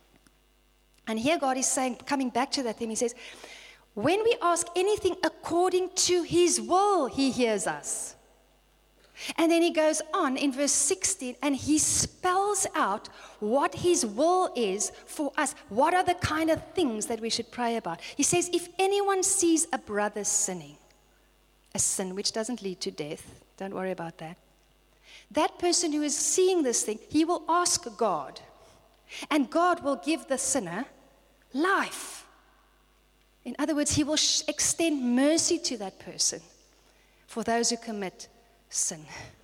And here God is saying, coming back to that thing, he says, when we ask anything according to his will, he hears us. And then he goes on in verse sixteen, and he spells out what his will is for us. What are the kind of things that we should pray about? He says, if anyone sees a brother sinning, a sin which doesn't lead to death, don't worry about that. That person who is seeing this thing, he will ask God. And God will give the sinner life. In other words, he will sh- extend mercy to that person for those who commit sin.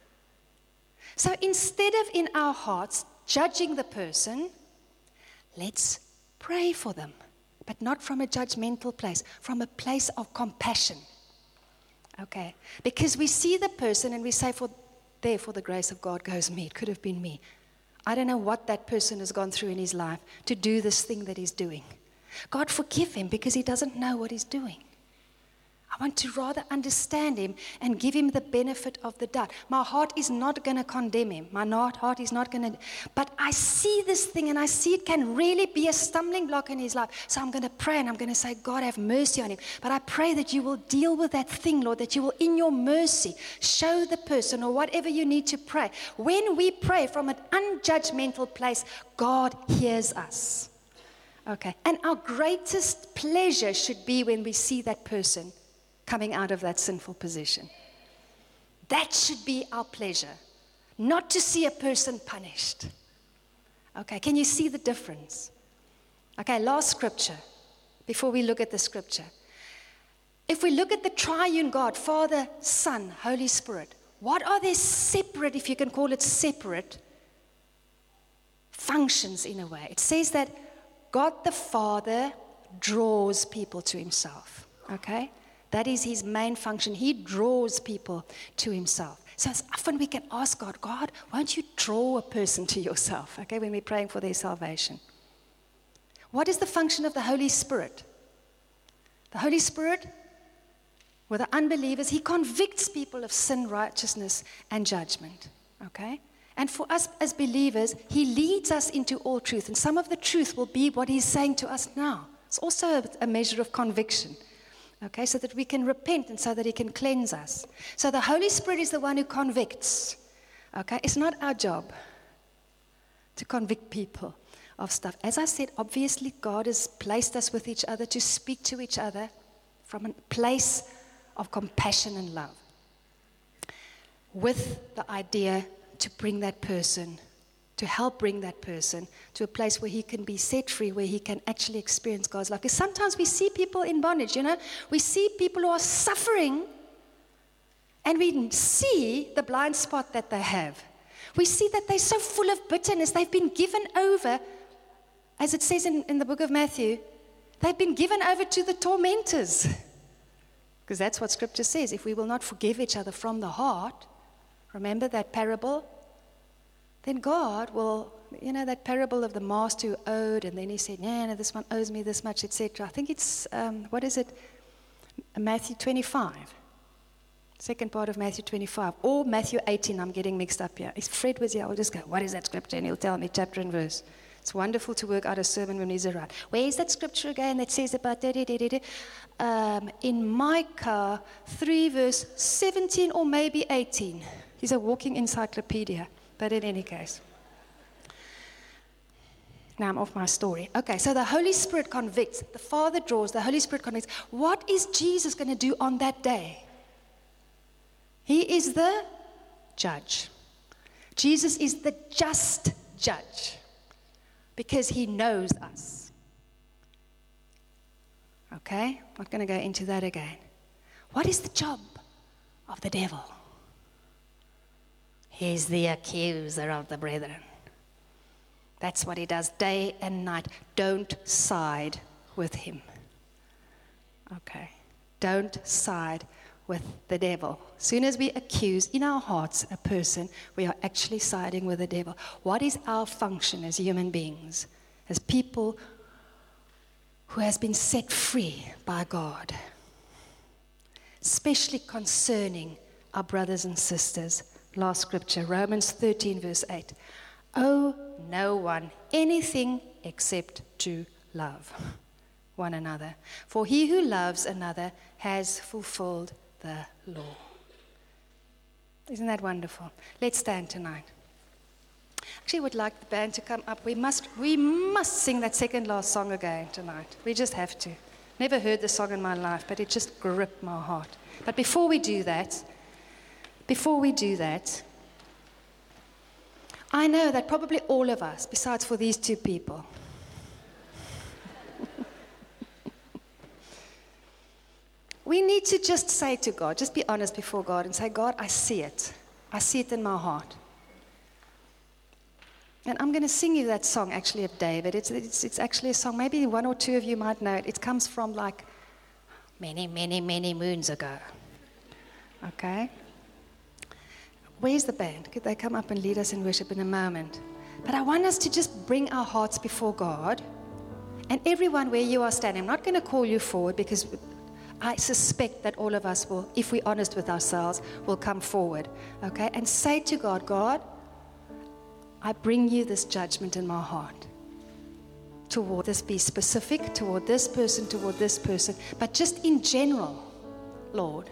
So instead of in our hearts judging the person, let's pray for them. But not from a judgmental place, from a place of compassion. Okay? Because we see the person and we say, for there, for the grace of God goes me. It could have been me. I don't know what that person has gone through in his life to do this thing that he's doing. God, forgive him because he doesn't know what he's doing. I want to rather understand him and give him the benefit of the doubt. My heart is not going to condemn him. My heart is not going to. But I see this thing and I see it can really be a stumbling block in his life. So I'm going to pray and I'm going to say, God, have mercy on him. But I pray that you will deal with that thing, Lord, that you will, in your mercy, show the person or whatever you need to pray. When we pray from an unjudgmental place, God hears us. Okay. And our greatest pleasure should be when we see that person coming out of that sinful position. That should be our pleasure. Not to see a person punished. Okay, can you see the difference? Okay, last scripture, before we look at the scripture. If we look at the triune God, Father, Son, Holy Spirit, what are their separate, if you can call it separate, functions in a way? It says that God the Father draws people to himself. Okay? That is his main function. He draws people to himself. So as often we can ask God, God, won't you draw a person to yourself? Okay, when we're praying for their salvation. What is the function of the Holy Spirit? The Holy Spirit, with the unbelievers, he convicts people of sin, righteousness, and judgment. Okay? And for us as believers, he leads us into all truth. And some of the truth will be what he's saying to us now. It's also a measure of conviction. Okay, so that we can repent and so that he can cleanse us. So the Holy Spirit is the one who convicts. Okay, it's not our job to convict people of stuff. As I said, obviously God has placed us with each other to speak to each other from a place of compassion and love, with the idea to bring that person, to help bring that person to a place where he can be set free, where he can actually experience God's love. Because sometimes we see people in bondage, you know. We see people who are suffering, and we see the blind spot that they have. We see that they're so full of bitterness. They've been given over, as it says in, in the book of Matthew, they've been given over to the tormentors. Because that's what Scripture says. If we will not forgive each other from the heart, remember that parable? Then God will, you know, that parable of the master who owed, and then he said, no, no, this one owes me this much, et cetera. I think it's, um, what is it? Matthew twenty-five. Second part of Matthew twenty-five. Or Matthew eighteen, I'm getting mixed up here. If Fred was here, I'll just go, what is that scripture? And he'll tell me chapter and verse. It's wonderful to work out a sermon when he's around. Where is that scripture again that says about da da da da da? Um, in Micah three, verse seventeen or maybe eighteen. He's a walking encyclopedia. But in any case, now I'm off my story. Okay, so the Holy Spirit convicts, the Father draws, the Holy Spirit convicts. What is Jesus going to do on that day? He is the judge. Jesus is the just judge because he knows us. Okay, I'm not going to go into that again. What is the job of the devil? He's the accuser of the brethren. That's what he does day and night. Don't side with him. Okay. Don't side with the devil. As soon as we accuse in our hearts a person, we are actually siding with the devil. What is our function as human beings, as people who has been set free by God, especially concerning our brothers and sisters? last scripture, Romans thirteen, verse eight. Owe no one anything except to love one another. For he who loves another has fulfilled the law. Isn't that wonderful? Let's stand tonight. Actually, I would like the band to come up. We must, we must sing that second last song again tonight. We just have to. Never heard the song in my life, but it just gripped my heart. But before we do that, before we do that, I know that probably all of us, besides for these two people, we need to just say to God, just be honest before God and say, God, I see it. I see it in my heart. And I'm going to sing you that song, actually, of David. It's, it's, it's actually a song, maybe one or two of you might know it. It comes from like many, many, many moons ago. Okay? Where's the band? Could they come up and lead us in worship in a moment? But I want us to just bring our hearts before God. And everyone where you are standing, I'm not going to call you forward because I suspect that all of us will, if we're honest with ourselves, will come forward. Okay? And say to God, God, I bring you this judgment in my heart. Toward this, be specific, toward this person, toward this person. But just in general, Lord,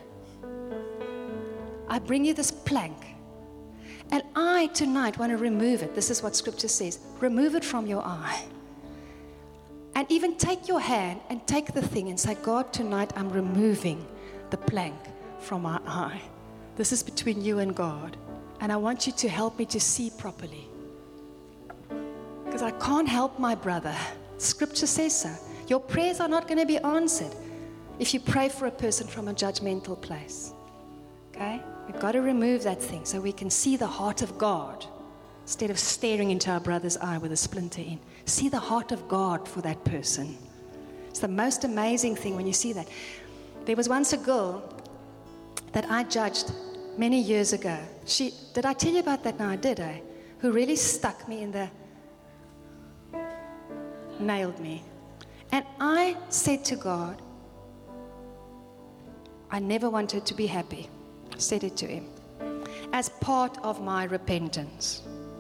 I bring you this plank. And I tonight want to remove it. This is what Scripture says. Remove it from your eye. And even take your hand and take the thing and say, God, tonight I'm removing the plank from my eye. This is between you and God. And I want you to help me to see properly. Because I can't help my brother. Scripture says so. Your prayers are not going to be answered if you pray for a person from a judgmental place. Okay? We've got to remove that thing so we can see the heart of God instead of staring into our brother's eye with a splinter in. See the heart of God for that person. It's the most amazing thing when you see that. There was once a girl that I judged many years ago. She, did I tell you about that? No, I did, eh? Who really stuck me in the, nailed me. And I said to God, I never wanted to be happy. I said it to him. As part of my repentance.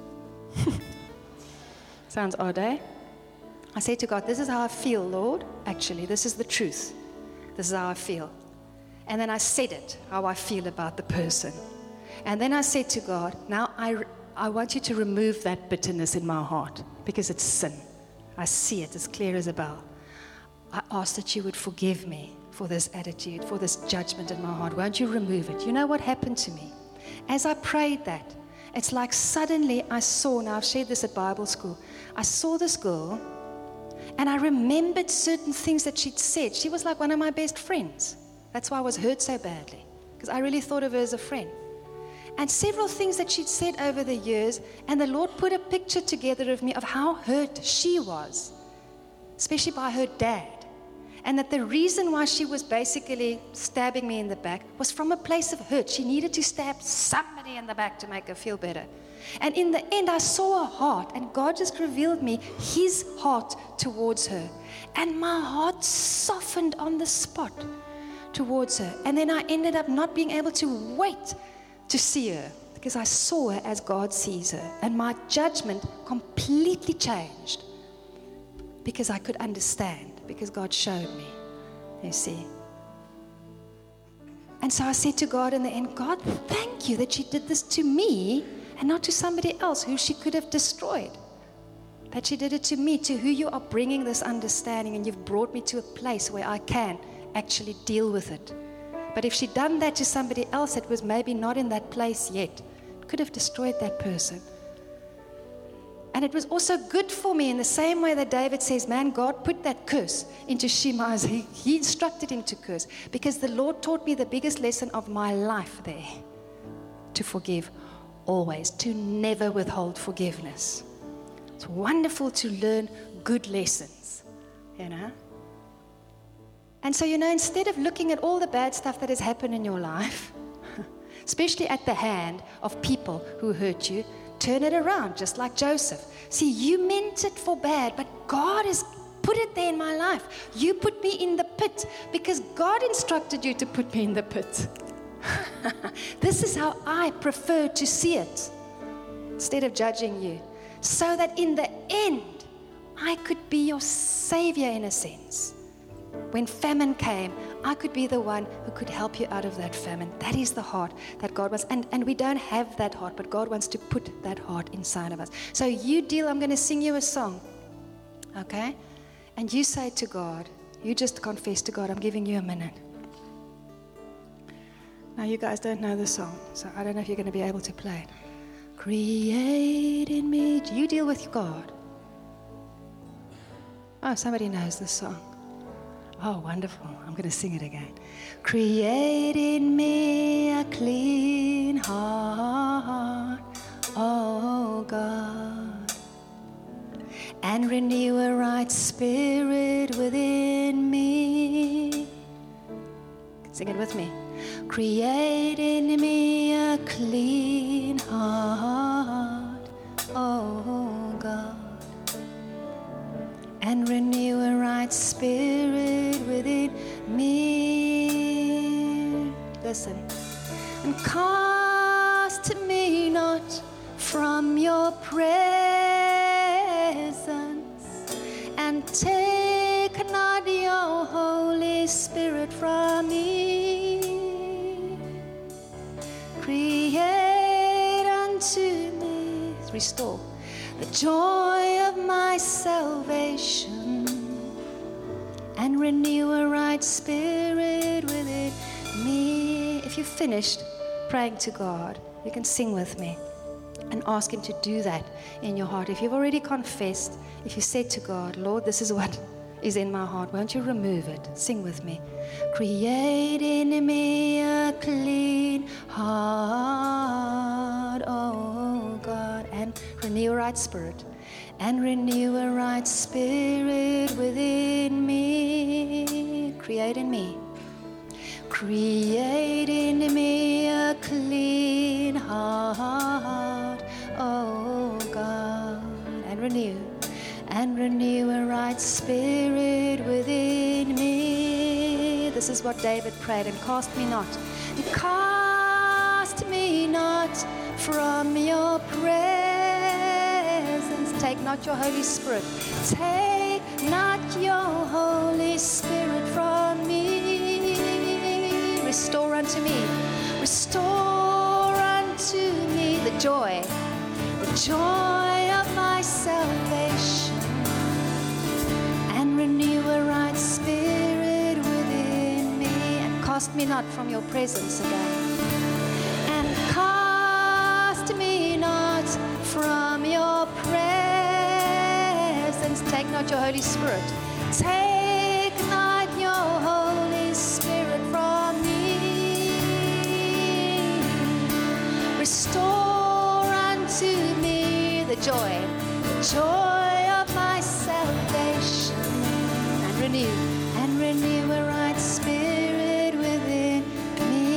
Sounds odd, eh? I said to God, this is how I feel, Lord. Actually, this is the truth. This is how I feel. And then I said it, how I feel about the person. And then I said to God, now I, I want you to remove that bitterness in my heart because it's sin. I see it as clear as a bell. I ask that you would forgive me for this attitude, for this judgment in my heart. Won't you remove it? You know what happened to me? As I prayed that, it's like suddenly I saw, now I've shared this at Bible school, I saw this girl and I remembered certain things that she'd said. She was like one of my best friends. That's why I was hurt so badly, because I really thought of her as a friend. And several things that she'd said over the years, and the Lord put a picture together of me of how hurt she was, especially by her dad. And that the reason why she was basically stabbing me in the back was from a place of hurt. She needed to stab somebody in the back to make her feel better. And in the end, I saw her heart, and God just revealed me his heart towards her. And my heart softened on the spot towards her. And then I ended up not being able to wait to see her, because I saw her as God sees her. And my judgment completely changed because I could understand. Because God showed me, you see. And so I said to God in the end, God, thank you that she did this to me and not to somebody else who she could have destroyed. That she did it to me, to who you are bringing this understanding, and you've brought me to a place where I can actually deal with it. But if she'd done that to somebody else that was maybe not in that place yet, it could have destroyed that person. And it was also good for me in the same way that David says, man, God put that curse into Shimei's. He, he instructed him to curse, because the Lord taught me the biggest lesson of my life there. To forgive always, to never withhold forgiveness. It's wonderful to learn good lessons, you know. And so, you know, instead of looking at all the bad stuff that has happened in your life, especially at the hand of people who hurt you, turn it around, just like Joseph. See, you meant it for bad, but God has put it there in my life. You put me in the pit because God instructed you to put me in the pit. This is how I prefer to see it, instead of judging you, so that in the end, I could be your savior in a sense. When famine came, I could be the one who could help you out of that famine. That is the heart that God wants. And, and we don't have that heart, but God wants to put that heart inside of us. So you deal, I'm going to sing you a song, okay? And you say to God, you just confess to God, I'm giving you a minute. Now you guys don't know the song, so I don't know if you're going to be able to play it. Create in me, you deal with God. Oh, somebody knows the song. Oh, wonderful. I'm going to sing it again. Create in me a clean heart, oh God, and renew a right spirit within me. Sing it with me. Create in me a clean heart, oh God, and renew a right spirit within me. Listen. And cast me not from your presence, and take not your Holy Spirit from me. Create unto me, restore the joy of my salvation, and renew a right spirit within me. If you've finished praying to God, you can sing with me and ask Him to do that in your heart. If you've already confessed, if you said to God, Lord, this is what is in my heart, won't you remove it? Sing with me. Create in me a clean heart, oh God, and renew a right spirit, and renew a right spirit within me. Create in me. Create in me a clean heart, oh God, and renew, and renew a right spirit within me. This is what David prayed. And cast me not, and cast me not from your presence. Take not your Holy Spirit. Take not your Holy Spirit from me. Restore unto me, restore unto me the joy, the joy of my salvation, and renew a right spirit within me. And cast me not from your presence again, and cast me not from your presence. Take not your Holy Spirit, take not your Holy Spirit from me. Restore unto me the joy, the joy of my salvation, and renew, and renew a right spirit within me.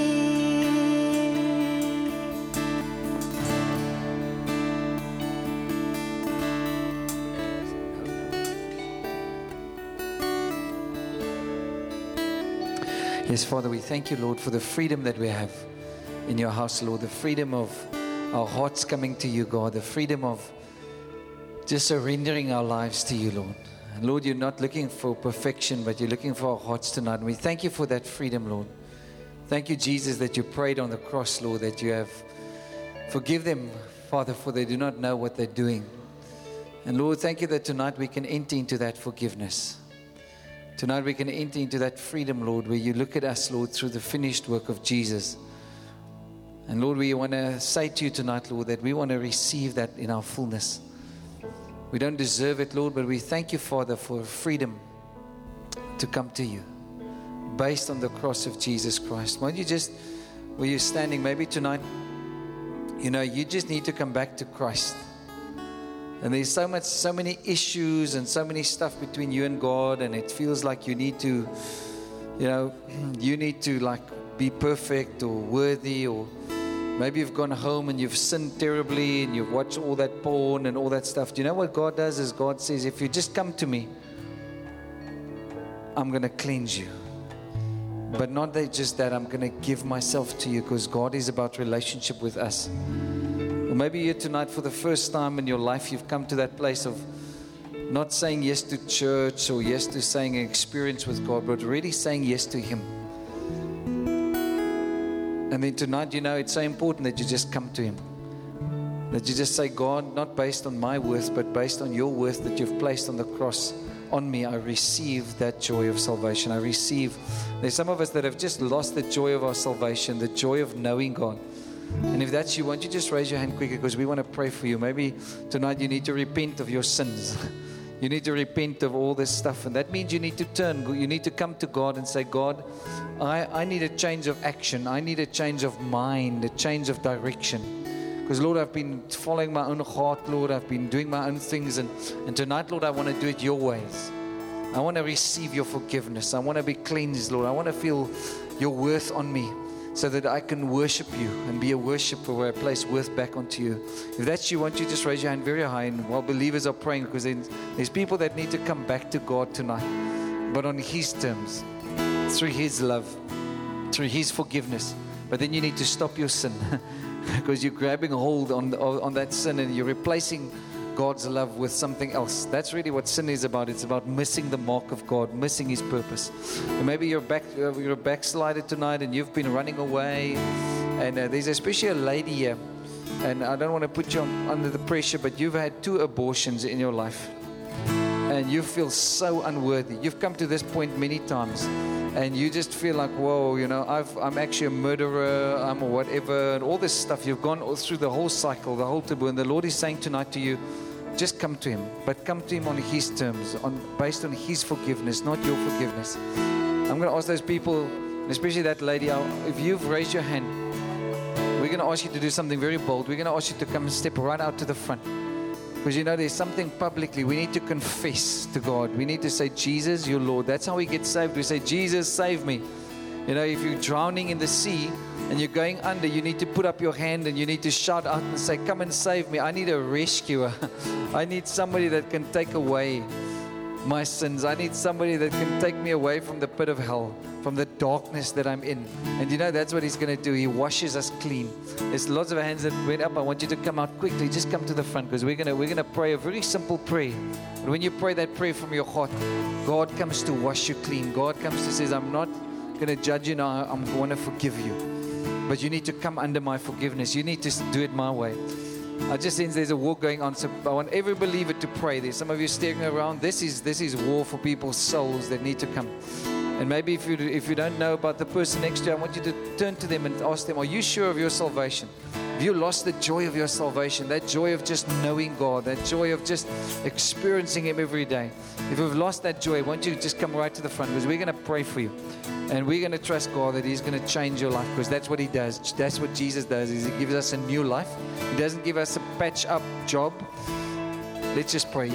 Yes, Father, we thank you, Lord, for the freedom that we have in your house, Lord, the freedom of our hearts coming to you, God, the freedom of just surrendering our lives to you, Lord. And Lord, you're not looking for perfection, but you're looking for our hearts tonight. And we thank you for that freedom, Lord. Thank you, Jesus, that you prayed on the cross, Lord, that you have forgive them, Father, for they do not know what they're doing. And Lord, thank you that tonight we can enter into that forgiveness. Tonight we can enter into that freedom, Lord, where you look at us, Lord, through the finished work of Jesus. And Lord, we want to say to you tonight, Lord, that we want to receive that in our fullness. We don't deserve it, Lord, but we thank you, Father, for freedom to come to you based on the cross of Jesus Christ. Why don't you just, where you're standing, maybe tonight, you know, you just need to come back to Christ. And there's so much, so many issues and so many stuff between you and God, and it feels like you need to, you know, you need to like be perfect or worthy, or maybe you've gone home and you've sinned terribly and you've watched all that porn and all that stuff. Do you know what God does? Is God says, if you just come to me, I'm going to cleanse you. But not that just that I'm going to give myself to you, because God is about relationship with us. Or maybe you tonight, for the first time in your life, you've come to that place of not saying yes to church or yes to saying an experience with God, but really saying yes to Him. And then tonight, you know, it's so important that you just come to Him. That you just say, God, not based on my worth, but based on your worth that you've placed on the cross on me, I receive that joy of salvation. I receive. There's some of us that have just lost the joy of our salvation, the joy of knowing God. And if that's you, why don't you just raise your hand quickly, because we want to pray for you. Maybe tonight you need to repent of your sins. You need to repent of all this stuff. And that means you need to turn. You need to come to God and say, God, I, I need a change of action. I need a change of mind, a change of direction. Because, Lord, I've been following my own heart, Lord. I've been doing my own things. And, and tonight, Lord, I want to do it your ways. I want to receive your forgiveness. I want to be cleansed, Lord. I want to feel your worth on me so that I can worship you and be a worshiper where I place worth back onto you. If that's you, why don't you just raise your hand very high, and while believers are praying, because there's people that need to come back to God tonight, but on His terms, through His love, through His forgiveness. But then you need to stop your sin. Because you're grabbing hold on, on that sin and you're replacing God's love with something else. That's really what sin is about. It's about missing the mark of God, missing His purpose. And maybe you're back, you're a backslider tonight and you've been running away. And uh, there's especially a lady here. And I don't want to put you on, under the pressure, but you've had two abortions in your life. And you feel so unworthy. You've come to this point many times. And you just feel like, whoa, you know, I've, I'm actually a murderer, I'm a whatever, and all this stuff. You've gone through the whole cycle, the whole taboo. And the Lord is saying tonight to you, just come to Him. But come to Him on His terms, on based on His forgiveness, not your forgiveness. I'm going to ask those people, especially that lady, if you've raised your hand, we're going to ask you to do something very bold. We're going to ask you to come and step right out to the front. Because, you know, there's something publicly. We need to confess to God. We need to say, Jesus, your Lord. That's how we get saved. We say, Jesus, save me. You know, if you're drowning in the sea and you're going under, you need to put up your hand and you need to shout out and say, come and save me. I need a rescuer. I need somebody that can take away my sins. I need somebody that can take me away from the pit of hell, from the darkness that I'm in. And you know, that's what He's going to do. He washes us clean. There's lots of hands that went up. I want you to come out quickly. Just come to the front, because we're going to we're going to pray a very simple prayer. And when you pray that prayer from your heart, God comes to wash you clean. God comes to says, I'm not going to judge you now. I'm going to forgive you. But you need to come under my forgiveness. You need to do it my way. I just sense there's a war going on, so I want every believer to pray. There's some of you staring around. This is this is war for people's souls that need to come. And maybe if you if you don't know about the person next to you, I want you to turn to them and ask them, are you sure of your salvation? Have you lost the joy of your salvation? That joy of just knowing God, that joy of just experiencing Him every day. If you've lost that joy, why don't you just come right to the front, because we're going to pray for you. And we're going to trust God that He's going to change your life, because that's what He does. That's what Jesus does, is He gives us a new life. He doesn't give us a patch-up job. Let's just pray.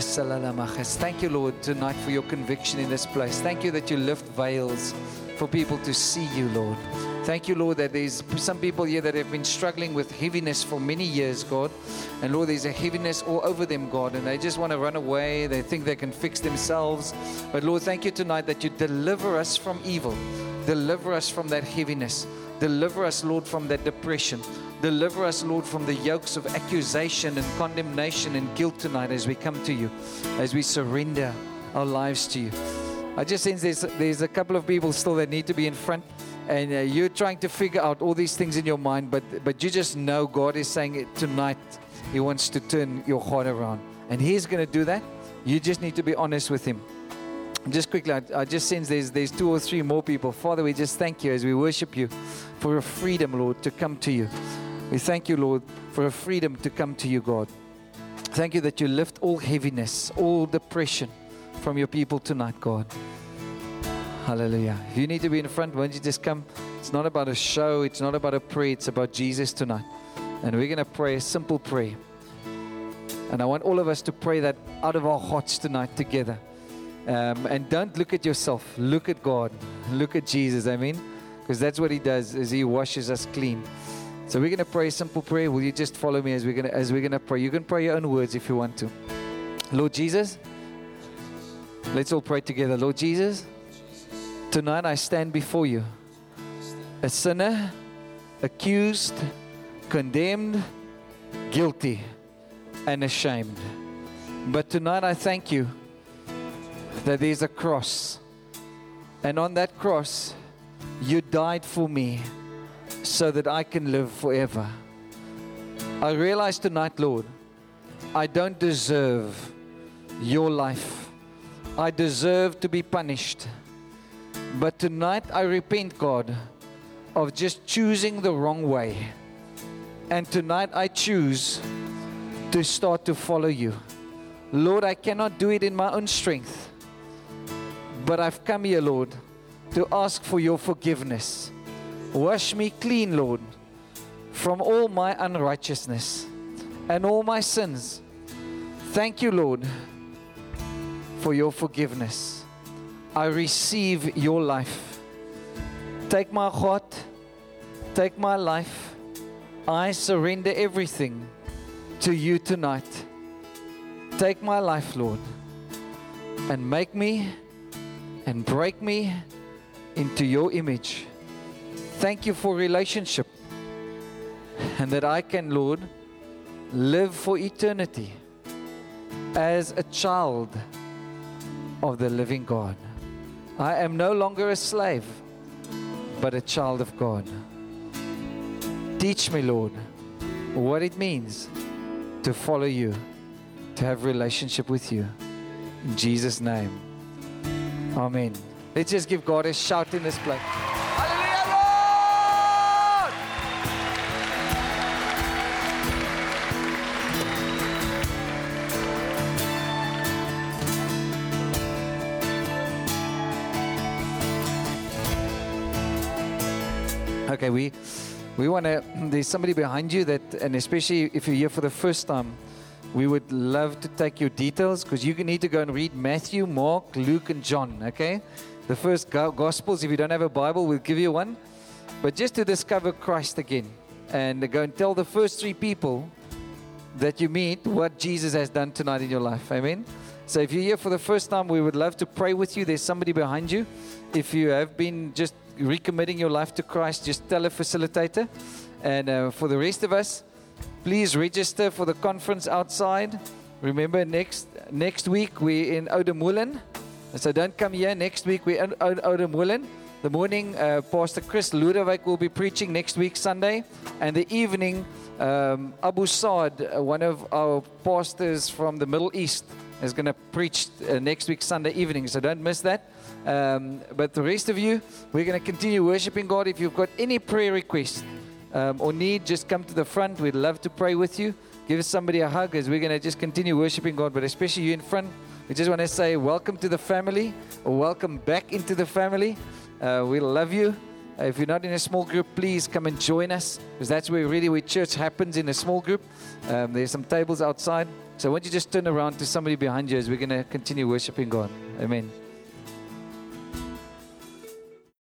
Thank you, Lord, tonight for your conviction in this place. Thank you that you lift veils for people to see you, Lord. Thank you, Lord, that there's some people here that have been struggling with heaviness for many years, God. And Lord, there's a heaviness all over them, God, and they just want to run away. They think they can fix themselves. But Lord, thank you tonight that you deliver us from evil. Deliver us from that heaviness. Deliver us, Lord, from that depression. Deliver us, Lord, from the yokes of accusation and condemnation and guilt tonight as we come to you, as we surrender our lives to you. I just sense there's, there's a couple of people still that need to be in front. And uh, you're trying to figure out all these things in your mind, but but you just know God is saying it tonight. He wants to turn your heart around, and He's going to do that. You just need to be honest with Him. Just quickly, I, I just sense there's there's two or three more people. Father, we just thank you as we worship you for a freedom, Lord, to come to you. We thank you, Lord, for a freedom to come to you, God. Thank you that you lift all heaviness, all depression from your people tonight, God. Hallelujah. If you need to be in front, why don't you just come? It's not about a show. It's not about a prayer. It's about Jesus tonight. And we're going to pray a simple prayer. And I want all of us to pray that out of our hearts tonight together. Um, and don't look at yourself. Look at God. Look at Jesus. I mean, because that's what He does, is He washes us clean. So we're going to pray a simple prayer. Will you just follow me as we're going to, as we're going to pray? You can pray your own words if you want to. Lord Jesus, let's all pray together. Lord Jesus, Tonight I stand before you, a sinner, accused, condemned, guilty, and ashamed. But tonight I thank you that there's a cross, and on that cross you died for me so that I can live forever. I realize tonight, Lord, I don't deserve your life. I deserve to be punished. But tonight I repent, God, of just choosing the wrong way. And tonight I choose to start to follow you. Lord, I cannot do it in my own strength. But I've come here, Lord, to ask for your forgiveness. Wash me clean, Lord, from all my unrighteousness and all my sins. Thank you, Lord, for your forgiveness. I receive your life. Take my heart, take my life. I surrender everything to you tonight. Take my life, Lord, and make me and break me into your image. Thank you for relationship, and that I can, Lord, live for eternity as a child of the living God. I am no longer a slave, but a child of God. Teach me, Lord, what it means to follow you, to have relationship with you. In Jesus' name, amen. Let's just give God a shout in this place. Hallelujah, Lord! Okay, we we want to, there's somebody behind you that, and especially if you're here for the first time, we would love to take your details, because you need to go and read Matthew, Mark, Luke, and John, okay? The first go- Gospels. If you don't have a Bible, we'll give you one. But just to discover Christ again, and go and tell the first three people that you meet what Jesus has done tonight in your life, amen? So if you're here for the first time, we would love to pray with you. There's somebody behind you. If you have been just recommitting your life to Christ, just tell a facilitator. And uh, for the rest of us, please register for the conference outside. Remember, next next week we're in Oudtshoorn. So don't come here. Next week we're in Oudtshoorn. The morning, uh, Pastor Chris Ludewijk will be preaching next week, Sunday. And the evening, um, Abu Saad, uh, one of our pastors from the Middle East, is going to preach uh, next week, Sunday evening. So don't miss that. Um, but the rest of you, we're going to continue worshiping God. If you've got any prayer requests, Um, or need, just come to the front. We'd love to pray with you. Give somebody a hug as we're going to just continue worshiping God. But especially you in front, we just want to say welcome to the family, or welcome back into the family. Uh, we love you. Uh, if you're not in a small group, please come and join us, because that's where really where church happens, in a small group. Um, there's some tables outside. So why don't you just turn around to somebody behind you as we're going to continue worshiping God. Amen.